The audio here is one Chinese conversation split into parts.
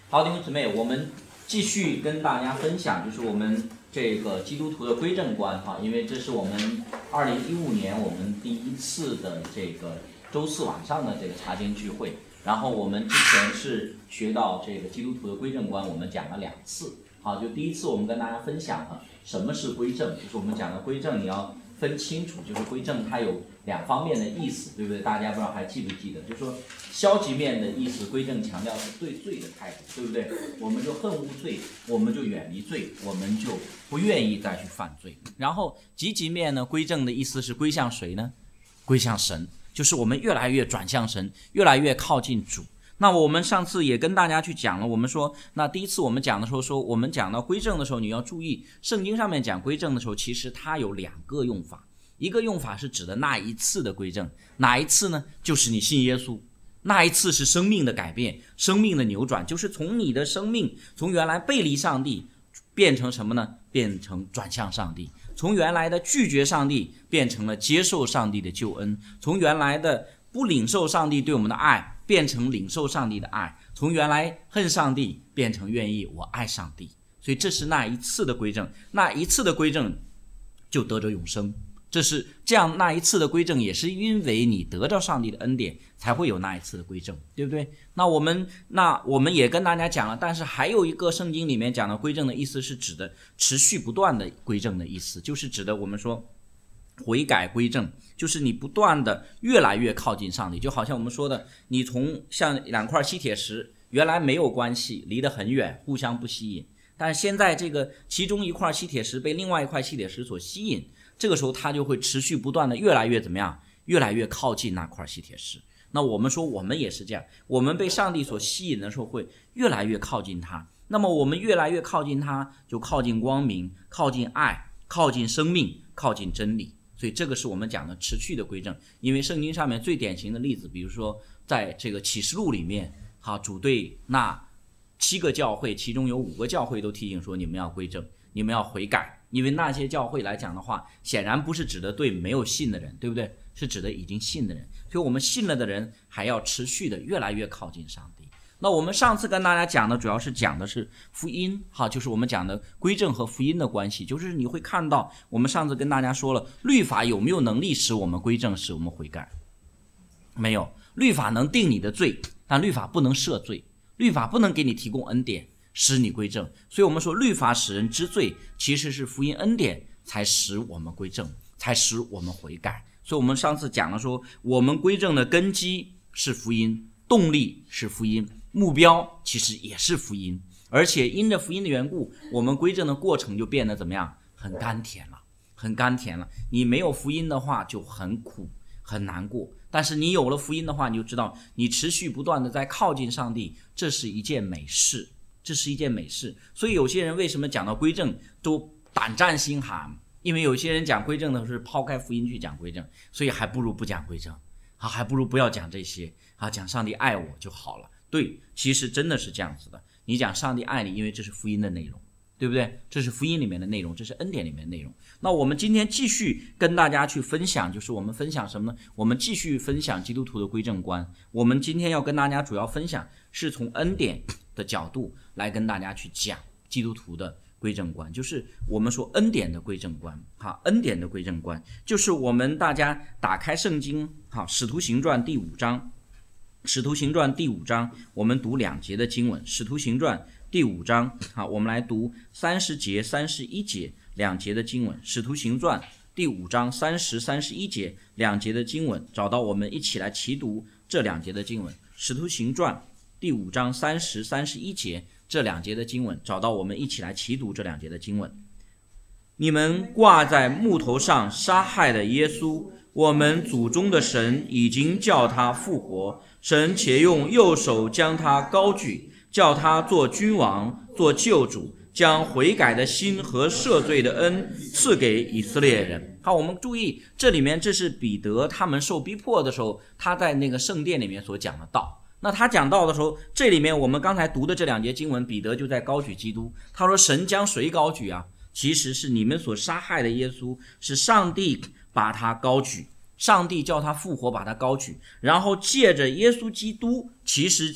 好，弟兄姊妹，我们继续跟大家分享，就是我们这个基督徒的归正观哈，因为这是我们2015年我们第一次的这个周四晚上的这个查经聚会。然后我们之前是学到这个基督徒的归正观，我们讲了2次。好，就第一次我们跟大家分享了什么是归正，就是我们讲的归正你要分清楚，就是归正它有2方面的意思，对不对？大家不知道还记不记得？就是说消极面的意思，归正强调是对罪的态度，对不对？我们就恨恶罪，我们就远离罪，我们就不愿意再去犯罪。然后积极面呢，归正的意思是归向谁呢？归向神，就是我们越来越转向神，越来越靠近主。那我们上次也跟大家去讲了，我们说那第一次我们讲的时候说，我们讲到归正的时候，你要注意圣经上面讲归正的时候，其实它有2个用法。一个用法是指的那一次的归正，哪一次呢？就是你信耶稣，那一次是生命的改变，生命的扭转，就是从你的生命从原来背离上帝变成什么呢？变成转向上帝，从原来的拒绝上帝变成了接受上帝的救恩，从原来的不领受上帝对我们的爱变成领受上帝的爱，从原来恨上帝变成愿意我爱上帝。所以这是那一次的归正，那一次的归正就得着永生。这是这样，那一次的归正也是因为你得到上帝的恩典才会有那一次的归正，对不对？那我们也跟大家讲了，但是还有一个圣经里面讲的归正的意思是指的持续不断的归正的意思，就是指的我们说悔改归正，就是你不断的越来越靠近上帝。就好像我们说的，你从像2块吸铁石原来没有关系，离得很远，互相不吸引，但是现在这个其中一块吸铁石被另外一块吸铁石所吸引，这个时候它就会持续不断的越来越怎么样？越来越靠近那块吸铁石。那我们说我们也是这样，我们被上帝所吸引的时候会越来越靠近他。那么我们越来越靠近他，就靠近光明，靠近爱，靠近生命，靠近真理。所以这个是我们讲的持续的归正。因为圣经上面最典型的例子，比如说在这个启示录里面，主对那7个教会，其中有5个教会都提醒说，你们要归正，你们要悔改。因为那些教会来讲的话，显然不是指的对没有信的人，对不对？是指的已经信的人。所以我们信了的人还要持续的越来越靠近上帝。那我们上次跟大家讲的主要是讲的是福音，就是我们讲的归正和福音的关系。就是你会看到我们上次跟大家说了，律法有没有能力使我们归正，使我们悔改？没有。律法能定你的罪，但律法不能赦罪，律法不能给你提供恩典使你归正。所以我们说律法使人知罪，其实是福音恩典才使我们归正，才使我们悔改。所以我们上次讲了说，我们归正的根基是福音，动力是福音，目标其实也是福音。而且因着福音的缘故，我们归正的过程就变得怎么样？很甘甜了，很甘甜了。你没有福音的话就很苦很难过，但是你有了福音的话，你就知道你持续不断的在靠近上帝，这是一件美事，这是一件美事。所以有些人为什么讲到归正都胆战心寒？因为有些人讲归正的是抛开福音去讲归正，所以还不如不讲归正，还不如不要讲这些，讲上帝爱我就好了。对，其实真的是这样子的。你讲上帝爱你，因为这是福音的内容，对不对？这是福音里面的内容，这是恩典里面的内容。那我们今天继续跟大家去分享，就是我们分享什么呢？我们继续分享基督徒的归正观。我们今天要跟大家主要分享是从恩典的角度来跟大家去讲基督徒的归正观，就是我们说恩典的归正观。恩典的归正观就是我们大家打开圣经，使徒行传第5章，使徒行传第5章我们读2节的经文。使徒行传第5章，我们来读30节31节2节的经文。使徒行传第5章30、31节2节的经文，找到我们一起来齐读这2节的经文。使徒行传第5章30、31节这2节的经文，找到我们一起来齐读这2节的经文。你们挂在木头上杀害的耶稣，我们祖宗的神已经叫他复活，神且用右手将他高举，叫他做君王，做救主，将悔改的心和赦罪的恩赐给以色列人。好，我们注意这里面，这是彼得他们受逼迫的时候，他在那个圣殿里面所讲的道。那他讲道的时候，这里面我们刚才读的这2节经文，彼得就在高举基督。他说神将谁高举啊？其实是你们所杀害的耶稣，是上帝把他高举，上帝叫他复活，把他高举，然后借着耶稣基督，其实将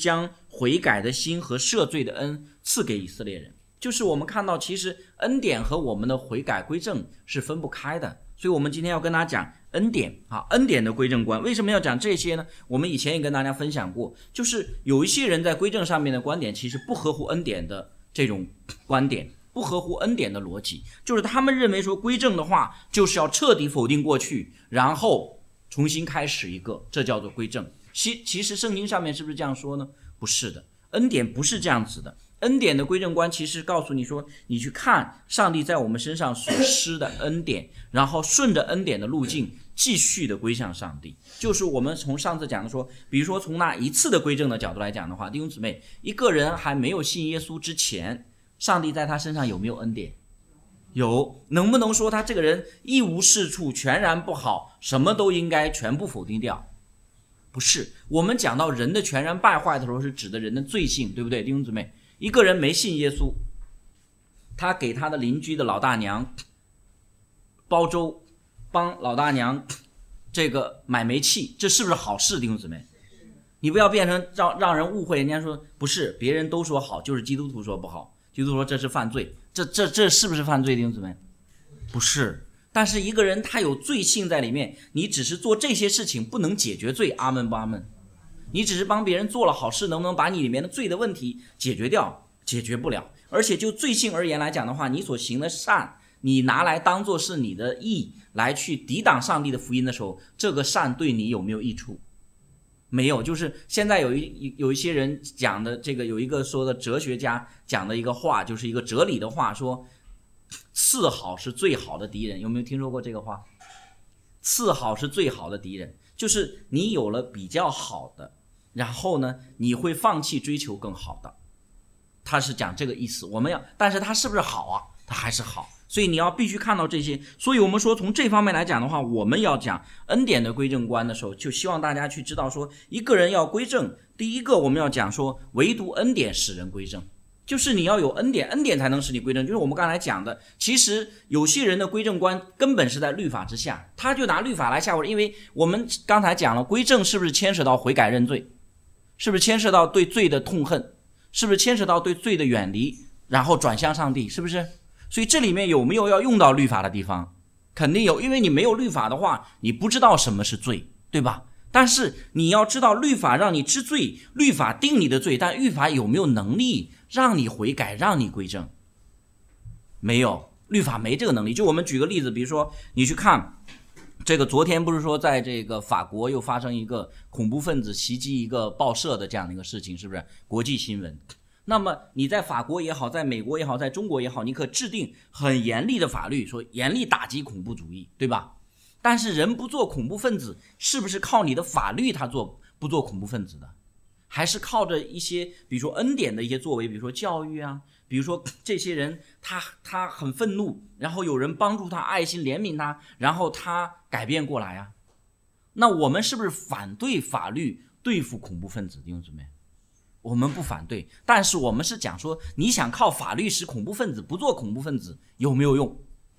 悔改的心和赦罪的恩赐给以色列人。就是我们看到其实恩典和我们的悔改归正是分不开的，所以我们今天要跟大家讲恩典啊，恩典的归正观。为什么要讲这些呢？我们以前也跟大家分享过，就是有一些人在归正上面的观点其实不合乎恩典的这种观点，不合乎恩典的逻辑，就是他们认为说归正的话就是要彻底否定过去，然后重新开始一个，这叫做归正。其实圣经上面是不是这样说呢？不是的，恩典不是这样子的。恩典的归正观其实告诉你说，你去看上帝在我们身上所施的恩典，然后顺着恩典的路径继续的归向上帝。就是我们从上次讲的说，比如说从那一次的归正的角度来讲的话，弟兄姊妹，一个人还没有信耶稣之前，上帝在他身上有没有恩典？有。能不能说他这个人一无是处，全然不好，什么都应该全部否定掉？不是。我们讲到人的全然败坏的时候，是指的人的罪性，对不对，弟兄姊妹？一个人没信耶稣，他给他的邻居的老大娘煲粥，帮老大娘这个买煤气，这是不是好事，弟兄姊妹？你不要变成让人误会，人家说不是，别人都说好，就是基督徒说不好，基督徒说这是犯罪，这是不是犯罪，弟兄姊妹？不是。但是一个人他有罪性在里面，你只是做这些事情不能解决罪，阿们不阿们？你只是帮别人做了好事，能不能把你里面的罪的问题解决掉？解决不了。而且就罪性而言来讲的话，你所行的善，你拿来当作是你的义来去抵挡上帝的福音的时候，这个善对你有没有益处？没有。就是现在有一些人讲的这个，有一个说的哲学家讲的一个话，就是一个哲理的话，说次好是最好的敌人。有没有听说过这个话？次好是最好的敌人，就是你有了比较好的，然后呢，你会放弃追求更好的。他是讲这个意思。但是他是不是好啊？他还是好。所以你要必须看到这些。所以我们说从这方面来讲的话，我们要讲恩典的归正观的时候，就希望大家去知道说，一个人要归正，第一个我们要讲说，唯独恩典使人归正，就是你要有恩典，恩典才能使你归正。就是我们刚才讲的，其实有些人的归正观根本是在律法之下，他就拿律法来吓唬人。因为我们刚才讲了，归正是不是牵扯到悔改认罪？是不是牵涉到对罪的痛恨？是不是牵扯到对罪的远离，然后转向上帝？是不是？所以这里面有没有要用到律法的地方？肯定有。因为你没有律法的话，你不知道什么是罪，对吧？但是你要知道，律法让你知罪，律法定你的罪，但律法有没有能力让你悔改，让你归正？没有，律法没这个能力。就我们举个例子，比如说你去看这个，昨天不是说在这个法国又发生一个恐怖分子袭击一个报社的这样的一个事情，是不是国际新闻？那么你在法国也好，在美国也好，在中国也好，你可制定很严厉的法律，说严厉打击恐怖主义，对吧？但是人不做恐怖分子，是不是靠你的法律他不做恐怖分子的？还是靠着一些比如说恩典的一些作为，比如说教育啊，比如说这些人他很愤怒，然后有人帮助他，爱心怜悯他，然后他改变过来啊。那我们是不是反对法律对付恐怖分子，弟兄姊妹？我们不反对，但是我们是讲说，你想靠法律使恐怖分子不做恐怖分子，有没有用？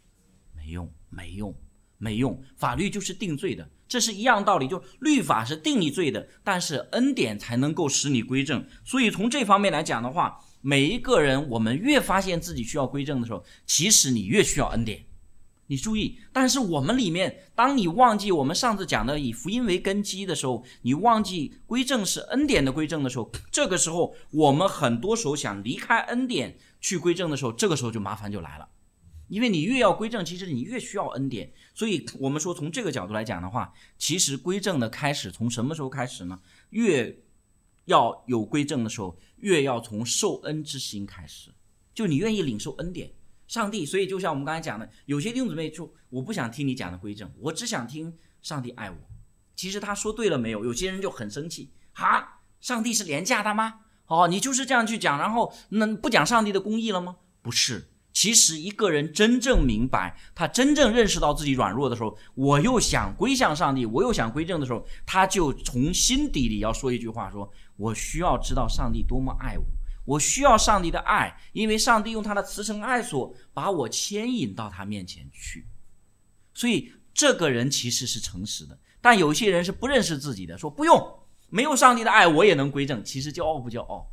没用。法律就是定罪的，这是一样道理，就律法是定你罪的，但是恩典才能够使你归正。所以从这方面来讲的话，每一个人我们越发现自己需要归正的时候，其实你越需要恩典。你注意，但是我们里面，当你忘记我们上次讲的以福音为根基的时候，你忘记归正是恩典的归正的时候，这个时候我们很多时候想离开恩典去归正的时候，这个时候就麻烦就来了。因为你越要归正，其实你越需要恩典。所以我们说从这个角度来讲的话，其实归正的开始从什么时候开始呢？越要有归正的时候，越要从受恩之心开始，就你愿意领受恩典。上帝，所以就像我们刚才讲的，有些弟兄姊妹说我不想听你讲的归正，我只想听上帝爱我。其实他说对了没有？有些人就很生气，上帝是廉价的吗？你就是这样去讲，然后不讲上帝的公义了吗？不是。其实一个人真正明白，他真正认识到自己软弱的时候，我又想归向上帝，我又想归正的时候，他就从心底里要说一句话，说我需要知道上帝多么爱我，我需要上帝的爱，因为上帝用他的慈绳爱所把我牵引到他面前去。所以这个人其实是诚实的。但有些人是不认识自己的，说不用，没有上帝的爱我也能归正，其实骄傲不骄傲？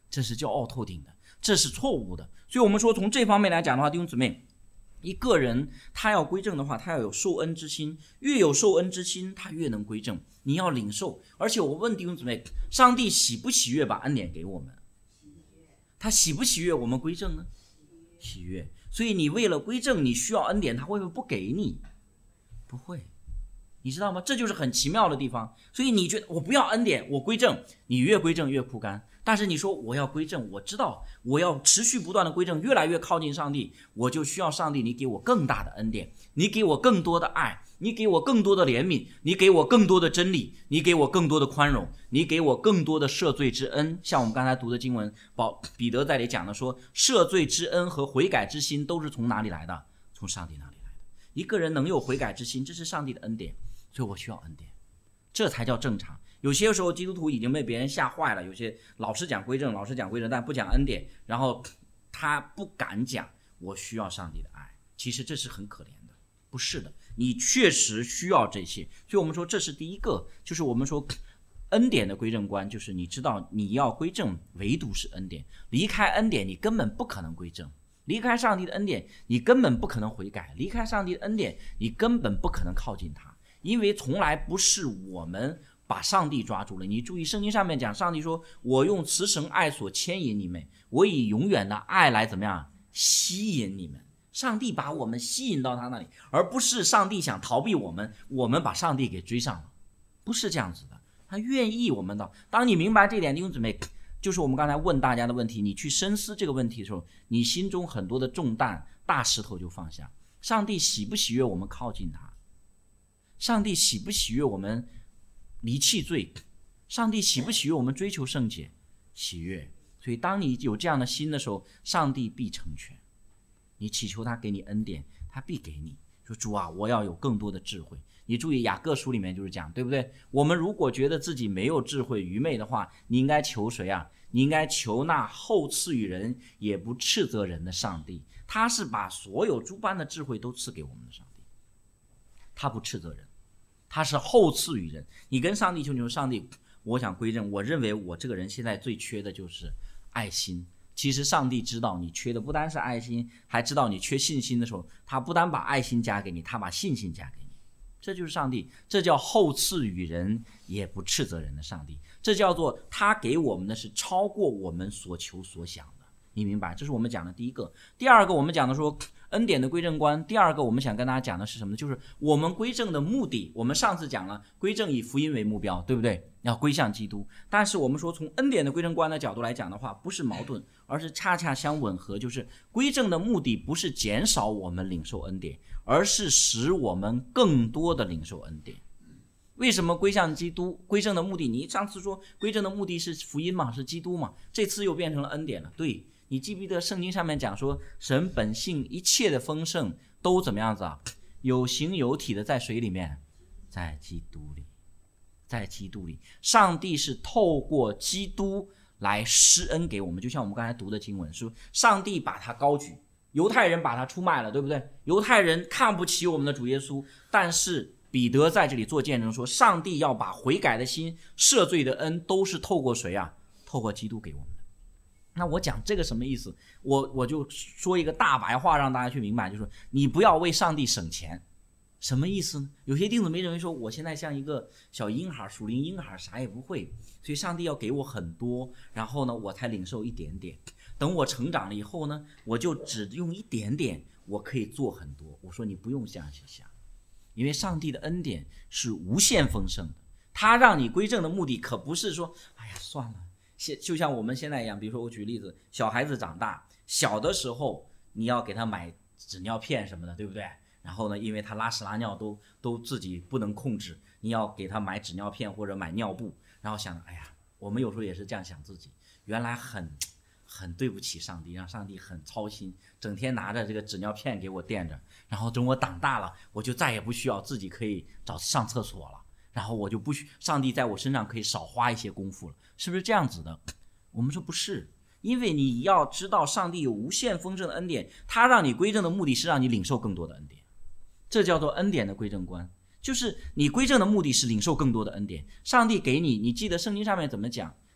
这是骄傲透顶的，这是错误的。所以我们说从这方面来讲的话，弟兄姊妹，一个人他要归正的话，他要有受恩之心，越有受恩之心，他越能归正。你要领受。而且我问弟兄姊妹，上帝喜不喜悦把恩典给我们？他喜不喜悦我们归正呢？喜悦。所以你为了归正，你需要恩典，他会不会不给你？不会。你知道吗？这就是很奇妙的地方。所以你觉得我不要恩典，我归正，你越归正越枯干。但是你说我要归正，我知道我要持续不断的归正，越来越靠近上帝，我就需要上帝你给我更大的恩典，你给我更多的爱，你给我更多的怜悯，你给我更多的真理，你给我更多的宽容，你给我更多的赦罪之恩。像我们刚才读的经文，彼得在这里讲的说，赦罪之恩和悔改之心都是从哪里来的？从上帝那里来的。一个人能有悔改之心，这是上帝的恩典，所以我需要恩典，这才叫正常。有些时候基督徒已经被别人吓坏了，有些老是讲归正，但不讲恩典，然后他不敢讲我需要上帝的爱。其实这是很可怜的，不是的，你确实需要这些。所以我们说这是第一个，就是我们说恩典的归正观，就是你知道你要归正，唯独是恩典，离开恩典你根本不可能归正，离开上帝的恩典你根本不可能悔改，离开上帝的恩典你根本不可能靠近他，因为从来不是我们把上帝抓住了。你注意圣经上面讲，上帝说我用慈神爱所牵引你们，我以永远的爱来怎么样吸引你们。上帝把我们吸引到他那里，而不是上帝想逃避我们，我们把上帝给追上了，不是这样子的。他愿意我们到，当你明白这点，弟兄姊妹，就是我们刚才问大家的问题，你去深思这个问题的时候，你心中很多的重担大石头就放下。上帝喜不喜悦我们靠近他？上帝喜不喜悦我们离弃罪？上帝喜不喜悦我们追求圣洁？喜悦。所以当你有这样的心的时候，上帝必成全。你祈求他给你恩典，他必给你。说主啊，我要有更多的智慧。你注意雅各书里面就是讲，对不对？我们如果觉得自己没有智慧愚昧的话，你应该求谁啊？你应该求那厚赐予人也不斥责人的上帝。他是把所有诸般的智慧都赐给我们的上帝，他不斥责人，他是厚赐予人。你跟上帝求，你说上帝，我想归正，我认为我这个人现在最缺的就是爱心。其实上帝知道你缺的不单是爱心，还知道你缺信心的时候，他不单把爱心加给你，他把信心加给你。这就是上帝，这叫厚赐予人也不斥责人的上帝，这叫做他给我们的是超过我们所求所想的。你明白？这是我们讲的第一个。第二个，我们讲的说恩典的归正观。第二个我们想跟大家讲的是什么呢？就是我们归正的目的。我们上次讲了归正以福音为目标，对不对？要归向基督。但是我们说从恩典的归正观的角度来讲的话，不是矛盾，而是恰恰相吻合。就是归正的目的不是减少我们领受恩典，而是使我们更多的领受恩典。为什么归向基督？归正的目的，你上次说归正的目的是福音嘛，是基督嘛，这次又变成了恩典了。对，你记不记得圣经上面讲说，神本性一切的丰盛都怎么样子啊？有形有体的在谁里面？在基督里，在基督里。上帝是透过基督来施恩给我们，就像我们刚才读的经文说，上帝把他高举，犹太人把他出卖了，对不对？犹太人看不起我们的主耶稣，但是彼得在这里做见证说，上帝要把悔改的心、赦罪的恩都是透过谁啊？透过基督给我们的。那我讲这个什么意思？我就说一个大白话让大家去明白，就是你不要为上帝省钱。什么意思呢？有些弟兄姊妹认为说，我现在像一个小婴孩，属灵婴孩，啥也不会，所以上帝要给我很多，然后呢我才领受一点点，等我成长了以后呢，我就只用一点点，我可以做很多。我说你不用这样去想，因为上帝的恩典是无限丰盛的，他让你归正的目的可不是说哎呀算了，就像我们现在一样。比如说我举例子，小孩子长大，小的时候你要给他买纸尿片什么的，对不对？然后呢，因为他拉屎拉尿都自己不能控制，你要给他买纸尿片或者买尿布，然后想哎呀，我们有时候也是这样想自己，原来很对不起上帝，让上帝很操心，整天拿着这个纸尿片给我垫着，然后等我长大了，我就再也不需要自己可以上厕所了，然后我就不需上帝在我身上可以少花一些功夫了，是不是这样子的？我们说不是，因为你要知道上帝有无限丰盛的恩典，他让你归正的目的是让你领受更多的恩典，这叫做恩典的归正观。就是你归正的目的是领受更多的恩典，上帝给你，你记得圣经上面怎么讲？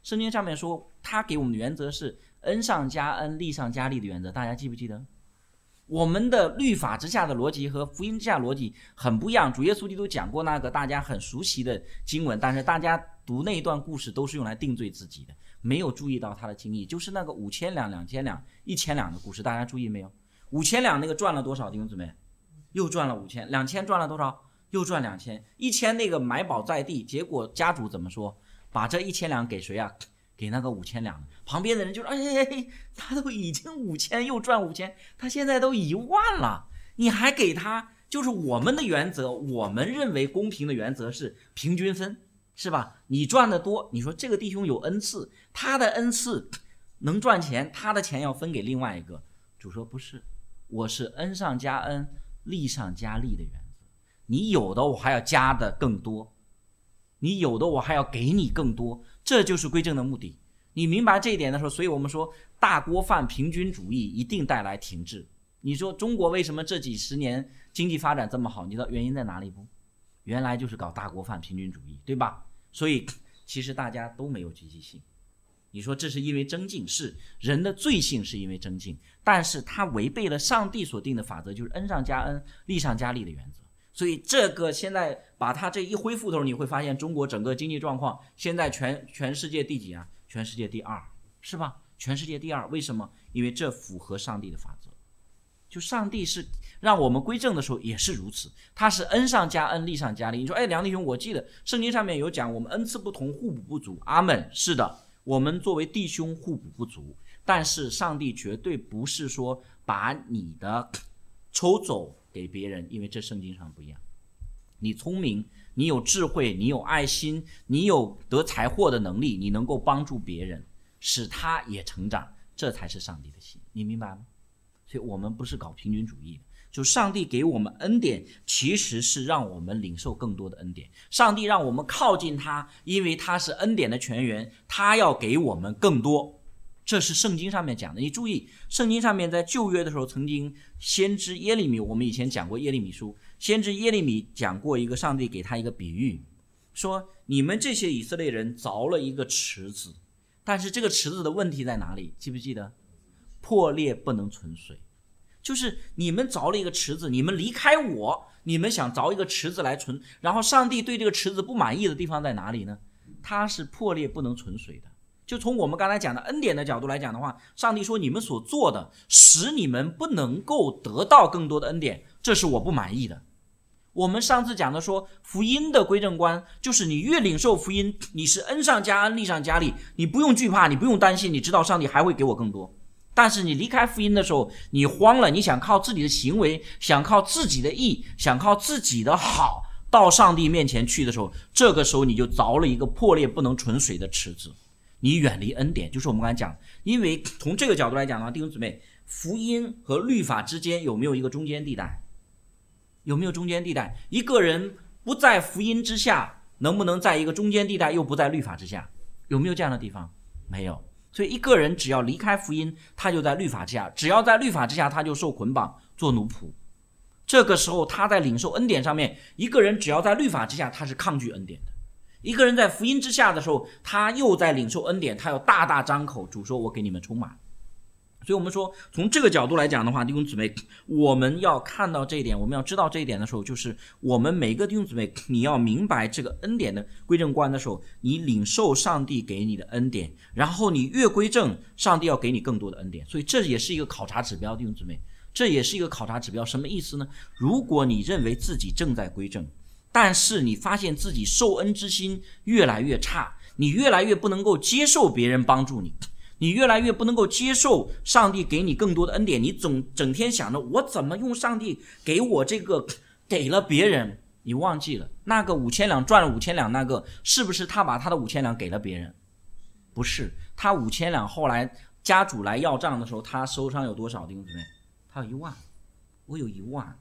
圣经上面说他给我们的原则是恩上加恩，利上加利的原则，大家记不记得？我们的律法之下的逻辑和福音之下的逻辑很不一样。主耶稣基督讲过那个大家很熟悉的经文，但是大家读那一段故事都是用来定罪自己的，没有注意到他的经义，就是那个5000两、2000两、1000两的故事，大家注意没有？5000两那个赚了多少？弟兄姊妹，又赚了5000，2000赚了多少？又赚2000，1000那个买宝在地，结果家主怎么说？把这1000两给谁啊？给那个5000两。旁边的人就说：“哎，他都已经5000，又赚5000，他现在都10000了，你还给他？”就是我们的原则，我们认为公平的原则是平均分，是吧？你赚的多，你说这个弟兄有恩赐，他的恩赐能赚钱，他的钱要分给另外一个。主说不是，我是恩上加恩，利上加利的原则。你有的我还要加的更多，你有的我还要给你更多，这就是归正的目的。你明白这一点的时候，所以我们说大锅饭平均主义一定带来停滞。你说中国为什么这几十年经济发展这么好？你知道原因在哪里不？原来就是搞大锅饭平均主义，对吧？所以其实大家都没有积极性。你说这是因为增进，是人的罪性是因为增进，但是他违背了上帝所定的法则，就是恩上加恩，利上加利的原则。所以这个现在把它这一恢复的时候，你会发现中国整个经济状况现在全世界第几啊？全世界第2，是吧？全世界第2，为什么？因为这符合上帝的法则。就上帝是让我们归正的时候也是如此，他是恩上加恩，利上加利。你说，梁弟兄，我记得圣经上面有讲我们恩赐不同，互补不足。阿们，是的，我们作为弟兄互补不足，但是上帝绝对不是说把你的抽走给别人，因为这圣经上不一样。你聪明，你有智慧，你有爱心，你有得财货的能力，你能够帮助别人，使他也成长，这才是上帝的心，你明白吗？所以我们不是搞平均主义的，就上帝给我们恩典，其实是让我们领受更多的恩典。上帝让我们靠近他，因为他是恩典的泉源，他要给我们更多。这是圣经上面讲的。你注意，圣经上面在旧约的时候，曾经先知耶利米，我们以前讲过耶利米书，先知耶利米讲过一个上帝给他一个比喻，说你们这些以色列人凿了一个池子，但是这个池子的问题在哪里？记不记得？破裂不能存水。就是你们凿了一个池子，你们离开我，你们想凿一个池子来存，然后上帝对这个池子不满意的地方在哪里呢？它是破裂不能存水的。就从我们刚才讲的恩典的角度来讲的话，上帝说你们所做的使你们不能够得到更多的恩典，这是我不满意的。我们上次讲的说福音的归正观，就是你越领受福音，你是恩上加恩，利上加利，你不用惧怕，你不用担心，你知道上帝还会给我更多。但是你离开福音的时候，你慌了，你想靠自己的行为，想靠自己的义，想靠自己的好到上帝面前去的时候，这个时候你就凿了一个破裂不能存水的池子，你远离恩典。就是我们刚才讲，因为从这个角度来讲的话，弟兄姊妹，福音和律法之间有没有一个中间地带？有没有中间地带？一个人不在福音之下，能不能在一个中间地带又不在律法之下？有没有这样的地方？没有。所以一个人只要离开福音，他就在律法之下，只要在律法之下，他就受捆绑做奴仆。这个时候他在领受恩典上面，一个人只要在律法之下，他是抗拒恩典的。一个人在福音之下的时候，他又在领受恩典，他要大大张口，主说我给你们充满。所以我们说从这个角度来讲的话，弟兄姊妹，我们要看到这一点，我们要知道这一点的时候，就是我们每个弟兄姊妹，你要明白这个恩典的归正观的时候，你领受上帝给你的恩典，然后你越归正，上帝要给你更多的恩典。所以这也是一个考察指标，弟兄姊妹，这也是一个考察指标。什么意思呢？如果你认为自己正在归正，但是你发现自己受恩之心越来越差，你越来越不能够接受别人帮助你，你越来越不能够接受上帝给你更多的恩典，你整天想着我怎么用上帝给我这个给了别人，你忘记了那个5000两赚了5000两，那个是不是他把他的5000两给了别人？不是，他5000两后来家主来要账的时候，他手上有多少？弟兄姊妹，他有1万，我有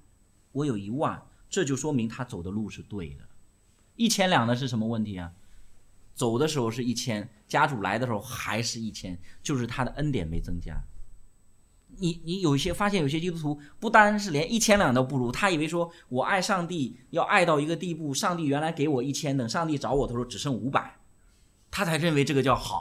1万，这就说明他走的路是对的。1000两的是什么问题啊？走的时候是1000，家主来的时候还是1000，就是他的恩典没增加。你有些发现有些基督徒不单是连1000两都不如，他以为说我爱上帝要爱到一个地步，上帝原来给我1000，等上帝找我的时候只剩500，他才认为这个叫好。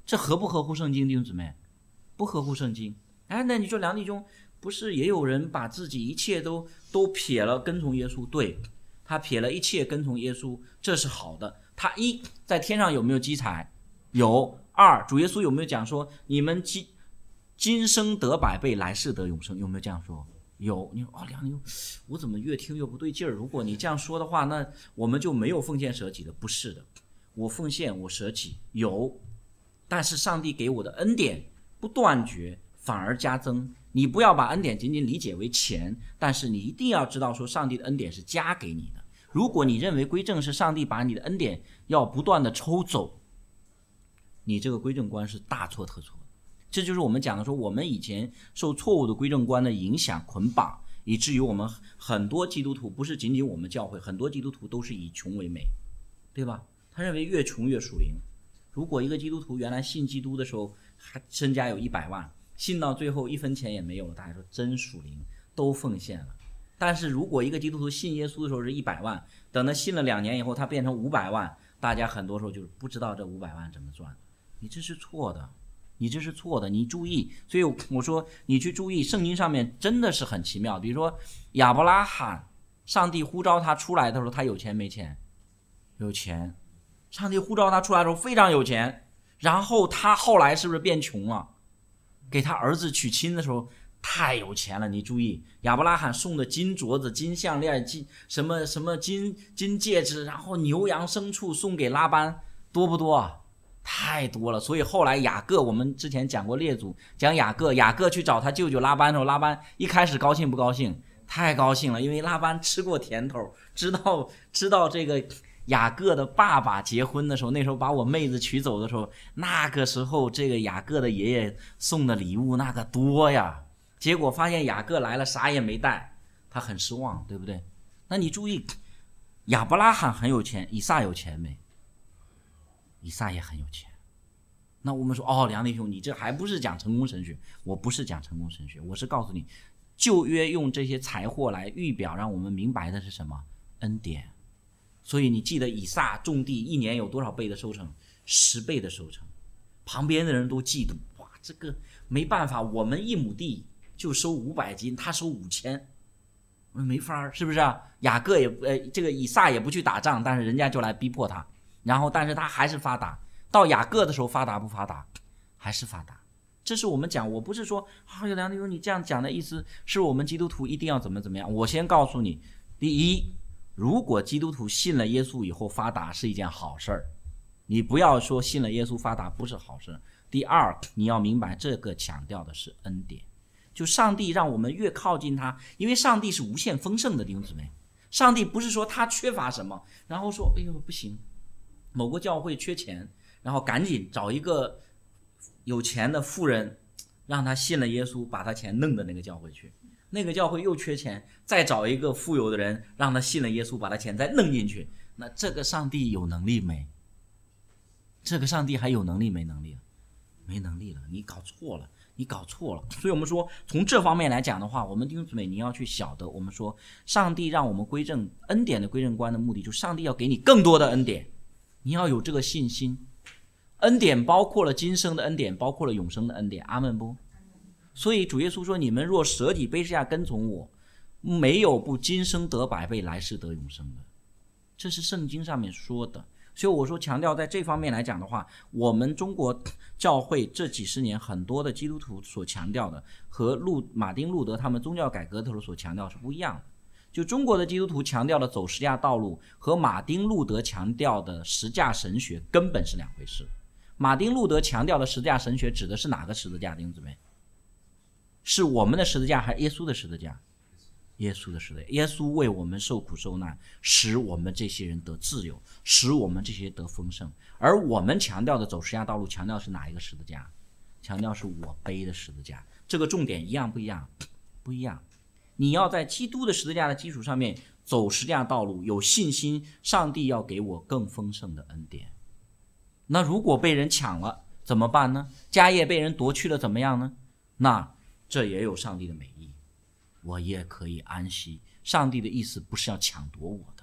这合不合乎圣经，弟兄姊妹？不合乎圣经。哎，那你说梁弟兄，不是也有人把自己一切都撇了跟从耶稣？对，他撇了一切跟从耶稣，这是好的。他一在天上有没有积财？有。二，主耶稣有没有讲说你们今生得百倍，来世得永生？有没有这样说？有。你说梁弟兄，我怎么越听越不对劲儿？如果你这样说的话，那我们就没有奉献舍己了。不是的，我奉献我舍己有，但是上帝给我的恩典不断绝，反而加增。你不要把恩典仅仅理解为钱，但是你一定要知道说上帝的恩典是加给你的。如果你认为归正是上帝把你的恩典要不断的抽走，你这个归正观是大错特错。这就是我们讲的说，我们以前受错误的归正观的影响捆绑，以至于我们很多基督徒，不是仅仅我们教会，很多基督徒都是以穷为美，对吧？他认为越穷越属灵。如果一个基督徒原来信基督的时候还身家有100万，信到最后1分钱也没有了，大家说真属灵，都奉献了。但是如果一个基督徒信耶稣的时候是100万，等他信了2年以后他变成500万，大家很多时候就是不知道这500万怎么赚。你这是错的，你这是错的，你注意。所以我说你去注意，圣经上面真的是很奇妙。比如说亚伯拉罕，上帝呼召他出来的时候，他有钱没钱？有钱。上帝呼召他出来的时候非常有钱，然后他后来是不是变穷了？给他儿子娶亲的时候太有钱了。你注意，亚伯拉罕送的金镯子、金项链、什么金戒指，然后牛羊牲畜送给拉班，多不多啊？太多了。所以后来雅各，我们之前讲过列祖，讲雅各去找他舅舅拉班的时候，拉班一开始高兴不高兴？太高兴了，因为拉班吃过甜头，知道这个雅各的爸爸结婚的时候，那时候把我妹子娶走的时候，那个时候这个雅各的爷爷送的礼物那个多呀。结果发现雅各来了啥也没带，他很失望，对不对？那你注意，亚伯拉罕很有钱，以撒有钱没？以撒也很有钱。那我们说梁弟兄，你这还不是讲成功神学？我不是讲成功神学，我是告诉你，旧约用这些财货来预表，让我们明白的是什么？恩典。所以你记得以撒种地1年有多少倍的收成？10倍的收成。旁边的人都嫉妒，哇，这个没办法，我们1亩地就收500斤，他收5000，没法，是不是啊？雅各这个以撒也不去打仗，但是人家就来逼迫他，然后但是他还是发达。到雅各的时候发达不发达？还是发达。这是我们讲，我不是说梁弟兄你这样讲的意思是我们基督徒一定要怎么样。我先告诉你，第一，如果基督徒信了耶稣以后发达是一件好事儿，你不要说信了耶稣发达不是好事。第二，你要明白这个强调的是恩典，就上帝让我们越靠近他，因为上帝是无限丰盛的，弟兄姊妹。上帝不是说他缺乏什么，然后说哎呦不行，某个教会缺钱，然后赶紧找一个有钱的富人，让他信了耶稣，把他钱弄到那个教会去。那个教会又缺钱，再找一个富有的人，让他信了耶稣，把他钱再弄进去。那这个上帝有能力没？这个上帝还有能力没能力了？没能力了，你搞错了。所以我们说从这方面来讲的话，我们弟兄姊妹你要去晓得，我们说上帝让我们归正，恩典的归正观的目的，就是上帝要给你更多的恩典，你要有这个信心。恩典包括了今生的恩典，包括了永生的恩典，阿们不？所以主耶稣说，你们若舍己背十字架跟从我，没有不今生得百倍，来世得永生的。这是圣经上面说的。所以我说强调在这方面来讲的话，我们中国教会这几十年很多的基督徒所强调的和马丁路德他们宗教改革的时候所强调是不一样的。就中国的基督徒强调的走十架道路和马丁路德强调的十架神学根本是两回事。马丁路德强调的十架神学指的是哪个十字架，弟兄姊妹？是我们的十字架还是耶稣的十字架？耶稣的十字架。耶稣为我们受苦受难，使我们这些人得自由，使我们这些得丰盛。而我们强调的走十架道路强调是哪一个十字架？强调是我背的十字架。这个重点一样不一样？不一样。你要在基督的十字架的基础上面走十架道路，有信心上帝要给我更丰盛的恩典。那如果被人抢了怎么办呢？家业被人夺去了怎么样呢？那这也有上帝的美意，我也可以安息。上帝的意思不是要抢夺我的，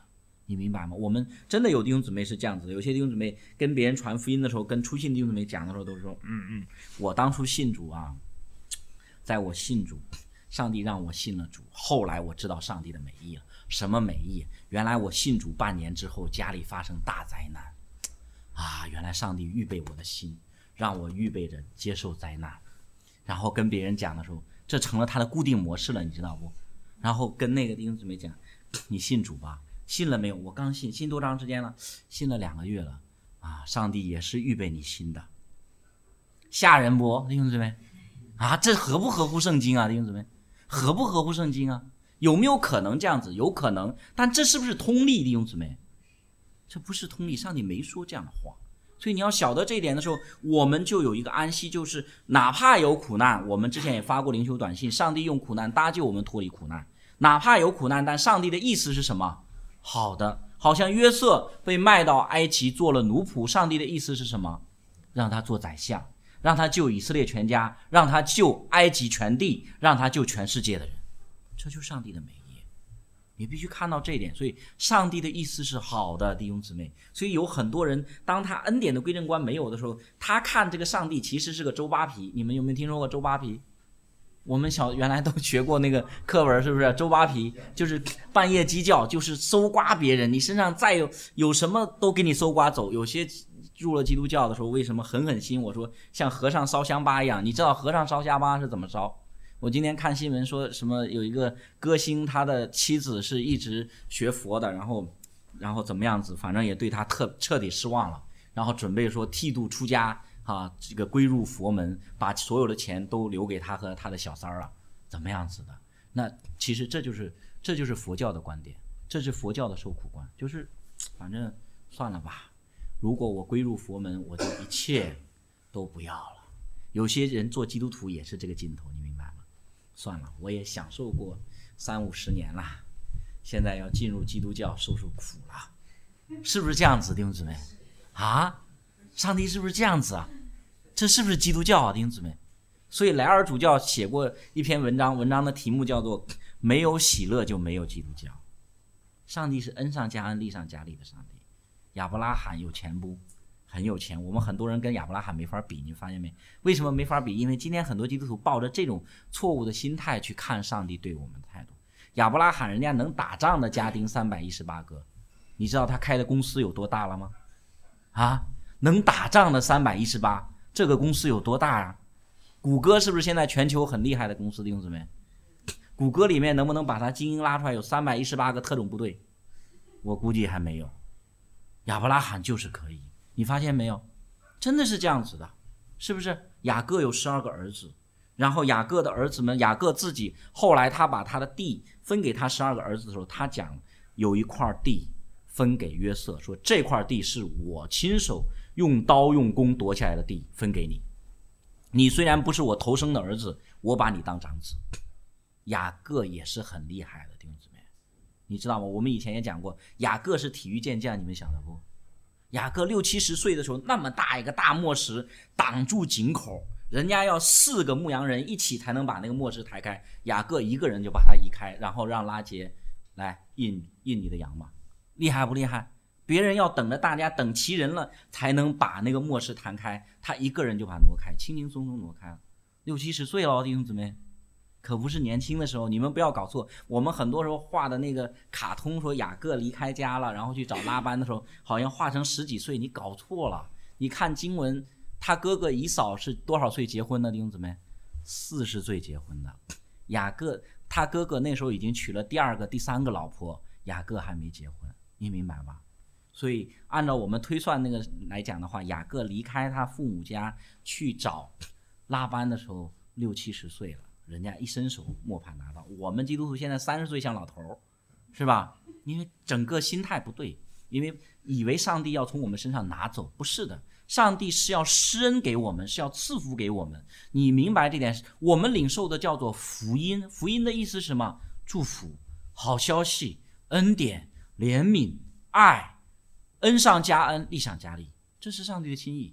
你明白吗？我们真的有弟兄姊妹是这样子的，有些弟兄姊妹跟别人传福音的时候，跟初信弟兄姊妹讲的时候，都是说，我当初信主啊，在我信主，上帝让我信了主，后来我知道上帝的美意了。什么美意？原来我信主半年之后，家里发生大灾难啊！原来上帝预备我的心，让我预备着接受灾难。然后跟别人讲的时候，这成了他的固定模式了，你知道不？然后跟那个弟兄姊妹讲，你信主吧。信了没有？我刚信多长时间了？信了2个月了啊！上帝也是预备你信的，吓人不，弟兄姊妹？啊，这合不合乎圣经啊，弟兄姊妹？合不合乎圣经啊？有没有可能这样子？有可能，但这是不是通例，弟兄姊妹？这不是通例，上帝没说这样的话。所以你要晓得这一点的时候，我们就有一个安息，就是哪怕有苦难，我们之前也发过灵修短信，上帝用苦难搭救我们脱离苦难。哪怕有苦难，但上帝的意思是什么？好的，好像约瑟被卖到埃及做了奴仆，上帝的意思是什么？让他做宰相，让他救以色列全家，让他救埃及全地，让他救全世界的人。这就是上帝的美意，你必须看到这一点。所以上帝的意思是好的，弟兄姊妹。所以有很多人当他恩典的归正观没有的时候，他看这个上帝其实是个周扒皮。你们有没有听说过周扒皮？我们原来都学过那个课文，是不是？周扒皮就是半夜鸡叫，就是搜刮别人，你身上再有什么都给你搜刮走。有些入了基督教的时候，为什么狠心？我说像和尚烧香巴一样，你知道和尚烧香巴是怎么烧？我今天看新闻说什么有一个歌星，他的妻子是一直学佛的，然后怎么样子，反正也对他彻底失望了，然后准备说剃度出家啊，这个归入佛门，把所有的钱都留给他和他的小三儿了，怎么样子的？那其实这就是佛教的观点，这是佛教的受苦观，就是反正算了吧，如果我归入佛门，我就一切都不要了。有些人做基督徒也是这个劲头，你明白吗？算了，我也享受过30-50年了，现在要进入基督教受苦了，是不是这样子，弟兄姊妹？啊，上帝是不是这样子啊？这是不是基督教啊，弟兄姊妹？所以莱尔主教写过一篇文章，文章的题目叫做《没有喜乐就没有基督教》。上帝是恩上加恩，利上加利的上帝。亚伯拉罕有钱不？很有钱，我们很多人跟亚伯拉罕没法比，你发现没？为什么没法比？因为今天很多基督徒抱着这种错误的心态去看上帝对我们的态度。亚伯拉罕人家能打仗的家丁318个，你知道他开的公司有多大了吗？啊，能打仗的318，这个公司有多大啊？谷歌是不是现在全球很厉害的公司，弟兄姊妹？谷歌里面能不能把它精英拉出来有318个特种部队？我估计还没有。亚伯拉罕就是可以，你发现没有？真的是这样子的，是不是？雅各有12个儿子，然后雅各的儿子们，雅各自己后来他把他的地分给他12个儿子的时候，他讲有一块地分给约瑟，说这块地是我亲手用刀用弓夺下来的地，分给你。你虽然不是我头生的儿子，我把你当长子。雅各也是很厉害的，弟兄姊妹，你知道吗？我们以前也讲过，雅各是体育健将，你们晓得不？雅各60-70岁的时候，那么大一个大磨石挡住井口，人家要4个牧羊人一起才能把那个磨石抬开，雅各一个人就把它移开，然后让拉结来印你的羊嘛，厉害不厉害？别人要等着大家等齐人了才能把那个磨石弹开，他一个人就把它挪开，轻轻松松挪开了。60-70岁了，弟兄姊妹，可不是年轻的时候。你们不要搞错，我们很多时候画的那个卡通说雅各离开家了，然后去找拉班的时候，好像画成10几岁，你搞错了。你看经文，他哥哥以扫是多少岁结婚的，弟兄姊妹？40岁结婚的。雅各他哥哥那时候已经娶了第2个、第3个老婆，雅各还没结婚，你明白吧？所以按照我们推算那个来讲的话，雅各离开他父母家去找拉班的时候60-70岁了，人家一伸手磨盘拿到。我们基督徒现在30岁像老头，是吧？因为整个心态不对，因为以为上帝要从我们身上拿走，不是的，上帝是要施恩给我们，是要赐福给我们。你明白这点？我们领受的叫做福音，福音的意思是什么？祝福、好消息、恩典、怜悯、爱，恩上加恩，利上加利，这是上帝的心意。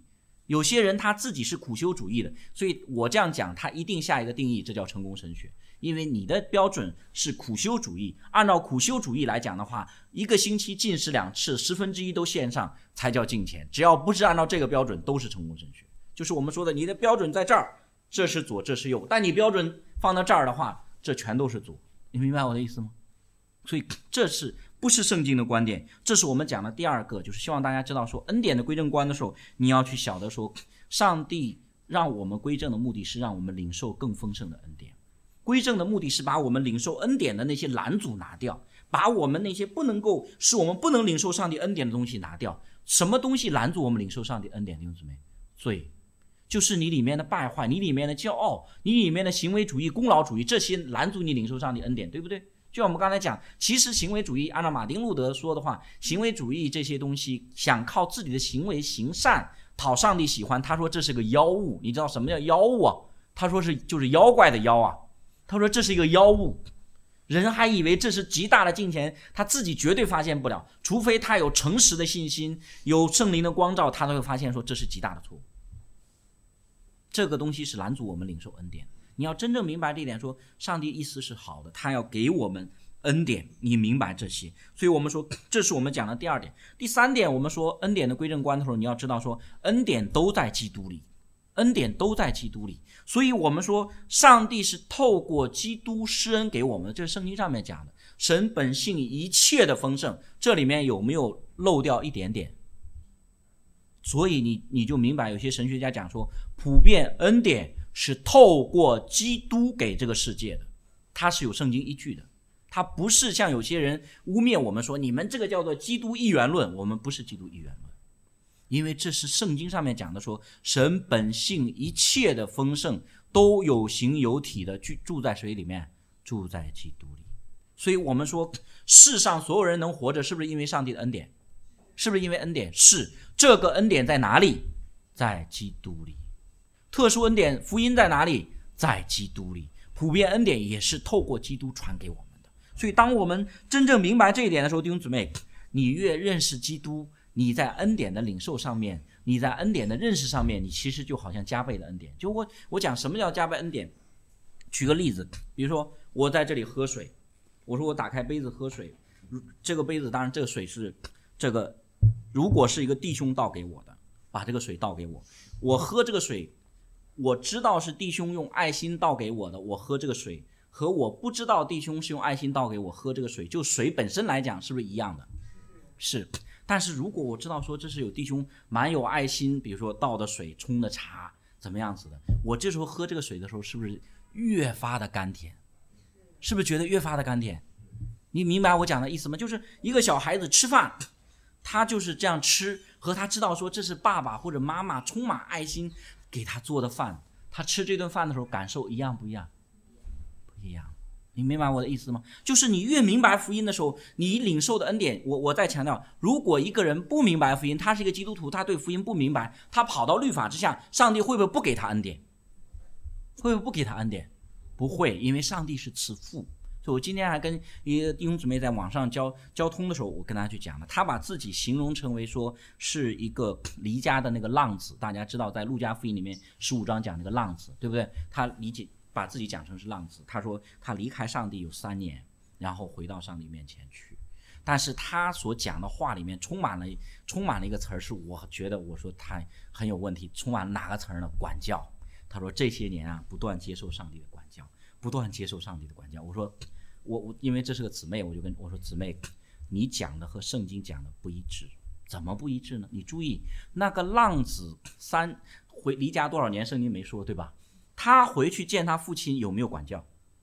有些人他自己是苦修主义的，所以我这样讲，他一定下一个定义，这叫成功神学。因为你的标准是苦修主义，按照苦修主义来讲的话，一个星期进食2次，1/10都献上才叫敬虔。只要不是按照这个标准，都是成功神学。就是我们说的，你的标准在这儿，这是左，这是右，但你标准放到这儿的话，这全都是左。你明白我的意思吗？所以这是不是圣经的观点？这是我们讲的第二个，就是希望大家知道说，恩典的归正观的时候，你要去晓得说，上帝让我们归正的目的是让我们领受更丰盛的恩典。归正的目的是把我们领受恩典的那些拦阻拿掉，把我们那些使我们不能领受上帝恩典的东西拿掉。什么东西拦阻我们领受上帝恩典？弟兄姊妹，罪，就是你里面的败坏，你里面的骄傲，你里面的行为主义、功劳主义，这些拦阻你领受上帝恩典，对不对？就像我们刚才讲，其实行为主义按照马丁路德说的话，行为主义这些东西想靠自己的行为行善讨上帝喜欢，他说这是个妖物。你知道什么叫妖物啊？他说就是妖怪的妖啊。他说这是一个妖物，人还以为这是极大的敬虔，他自己绝对发现不了，除非他有诚实的信心，有圣灵的光照，他都会发现说这是极大的错误。这个东西是拦阻我们领受恩典。你要真正明白这一点，说上帝意思是好的，他要给我们恩典，你明白这些。所以我们说这是我们讲的第二点。第三点，我们说恩典的归正观的时候，你要知道说恩典都在基督里，恩典都在基督里。所以我们说上帝是透过基督施恩给我们，这是圣经上面讲的，神本性一切的丰盛，这里面有没有漏掉一点点？所以你就明白，有些神学家讲说普遍恩典是透过基督给这个世界的，它是有圣经依据的，它不是像有些人污蔑我们说你们这个叫做基督一元论，我们不是基督一元论，因为这是圣经上面讲的，说神本性一切的丰盛都有形有体的住在谁里面？住在基督里。所以我们说世上所有人能活着，是不是因为上帝的恩典？是不是因为恩典？是。这个恩典在哪里？在基督里。特殊恩典福音在哪里？在基督里。普遍恩典也是透过基督传给我们的。所以当我们真正明白这一点的时候，弟兄姊妹，你越认识基督，你在恩典的领受上面，你在恩典的认识上面，你其实就好像加倍了恩典。就我讲什么叫加倍恩典，举个例子，比如说我在这里喝水，我说我打开杯子喝水，这个杯子当然这个水是这个，如果是一个弟兄倒给我的，把这个水倒给我，我喝这个水，我知道是弟兄用爱心倒给我的，我喝这个水，和我不知道弟兄是用爱心倒给我喝这个水，就水本身来讲是不是一样的？是。但是如果我知道说这是有弟兄蛮有爱心，比如说倒的水冲的茶怎么样子的，我这时候喝这个水的时候是不是越发的甘甜？是不是觉得越发的甘甜？你明白我讲的意思吗？就是一个小孩子吃饭，他就是这样吃，和他知道说这是爸爸或者妈妈充满爱心给他做的饭，他吃这顿饭的时候感受一样不一样？不一样。你明白我的意思吗？就是你越明白福音的时候，你领受的恩典，我再强调，如果一个人不明白福音，他是一个基督徒，他对福音不明白，他跑到律法之下，上帝会不会不给他恩典？会不会不给他恩典？不会，因为上帝是慈父。所以我今天还跟一个弟兄姊妹在网上交通的时候，我跟他去讲了，他把自己形容成为说是一个离家的那个浪子。大家知道在路加福音里面15章讲那个浪子，对不对？他把自己讲成是浪子，他说他离开上帝有3年，然后回到上帝面前去。但是他所讲的话里面充满了一个词儿，是我觉得我说他很有问题。充满了哪个词儿呢？管教。他说这些年啊，不断接受上帝的管教，不断接受上帝的管教。我说我因为这是个姊妹，我就跟我说姊妹，你讲的和圣经讲的不一致。怎么不一致呢？你注意那个浪子离家多少年，圣经没说，对吧？他回去见他父亲有没有管教？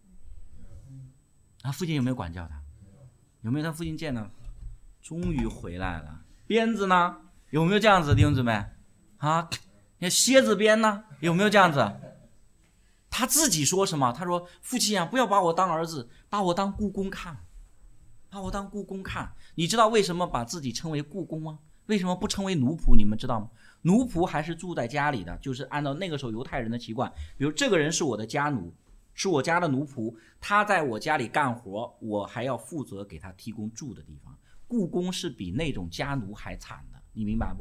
他父亲有没有管教他？有没有？他父亲见了，终于回来了。鞭子呢？有没有这样子，弟兄姊妹？啊，那蝎子鞭呢？有没有这样子？他自己说什么？他说：“父亲啊，不要把我当儿子，把我当雇工看，把我当雇工看。”你知道为什么把自己称为雇工吗？为什么不称为奴仆？你们知道吗？奴仆还是住在家里的，就是按照那个时候犹太人的习惯，比如这个人是我的家奴，是我家的奴仆，他在我家里干活，我还要负责给他提供住的地方。雇工是比那种家奴还惨的，你明白不？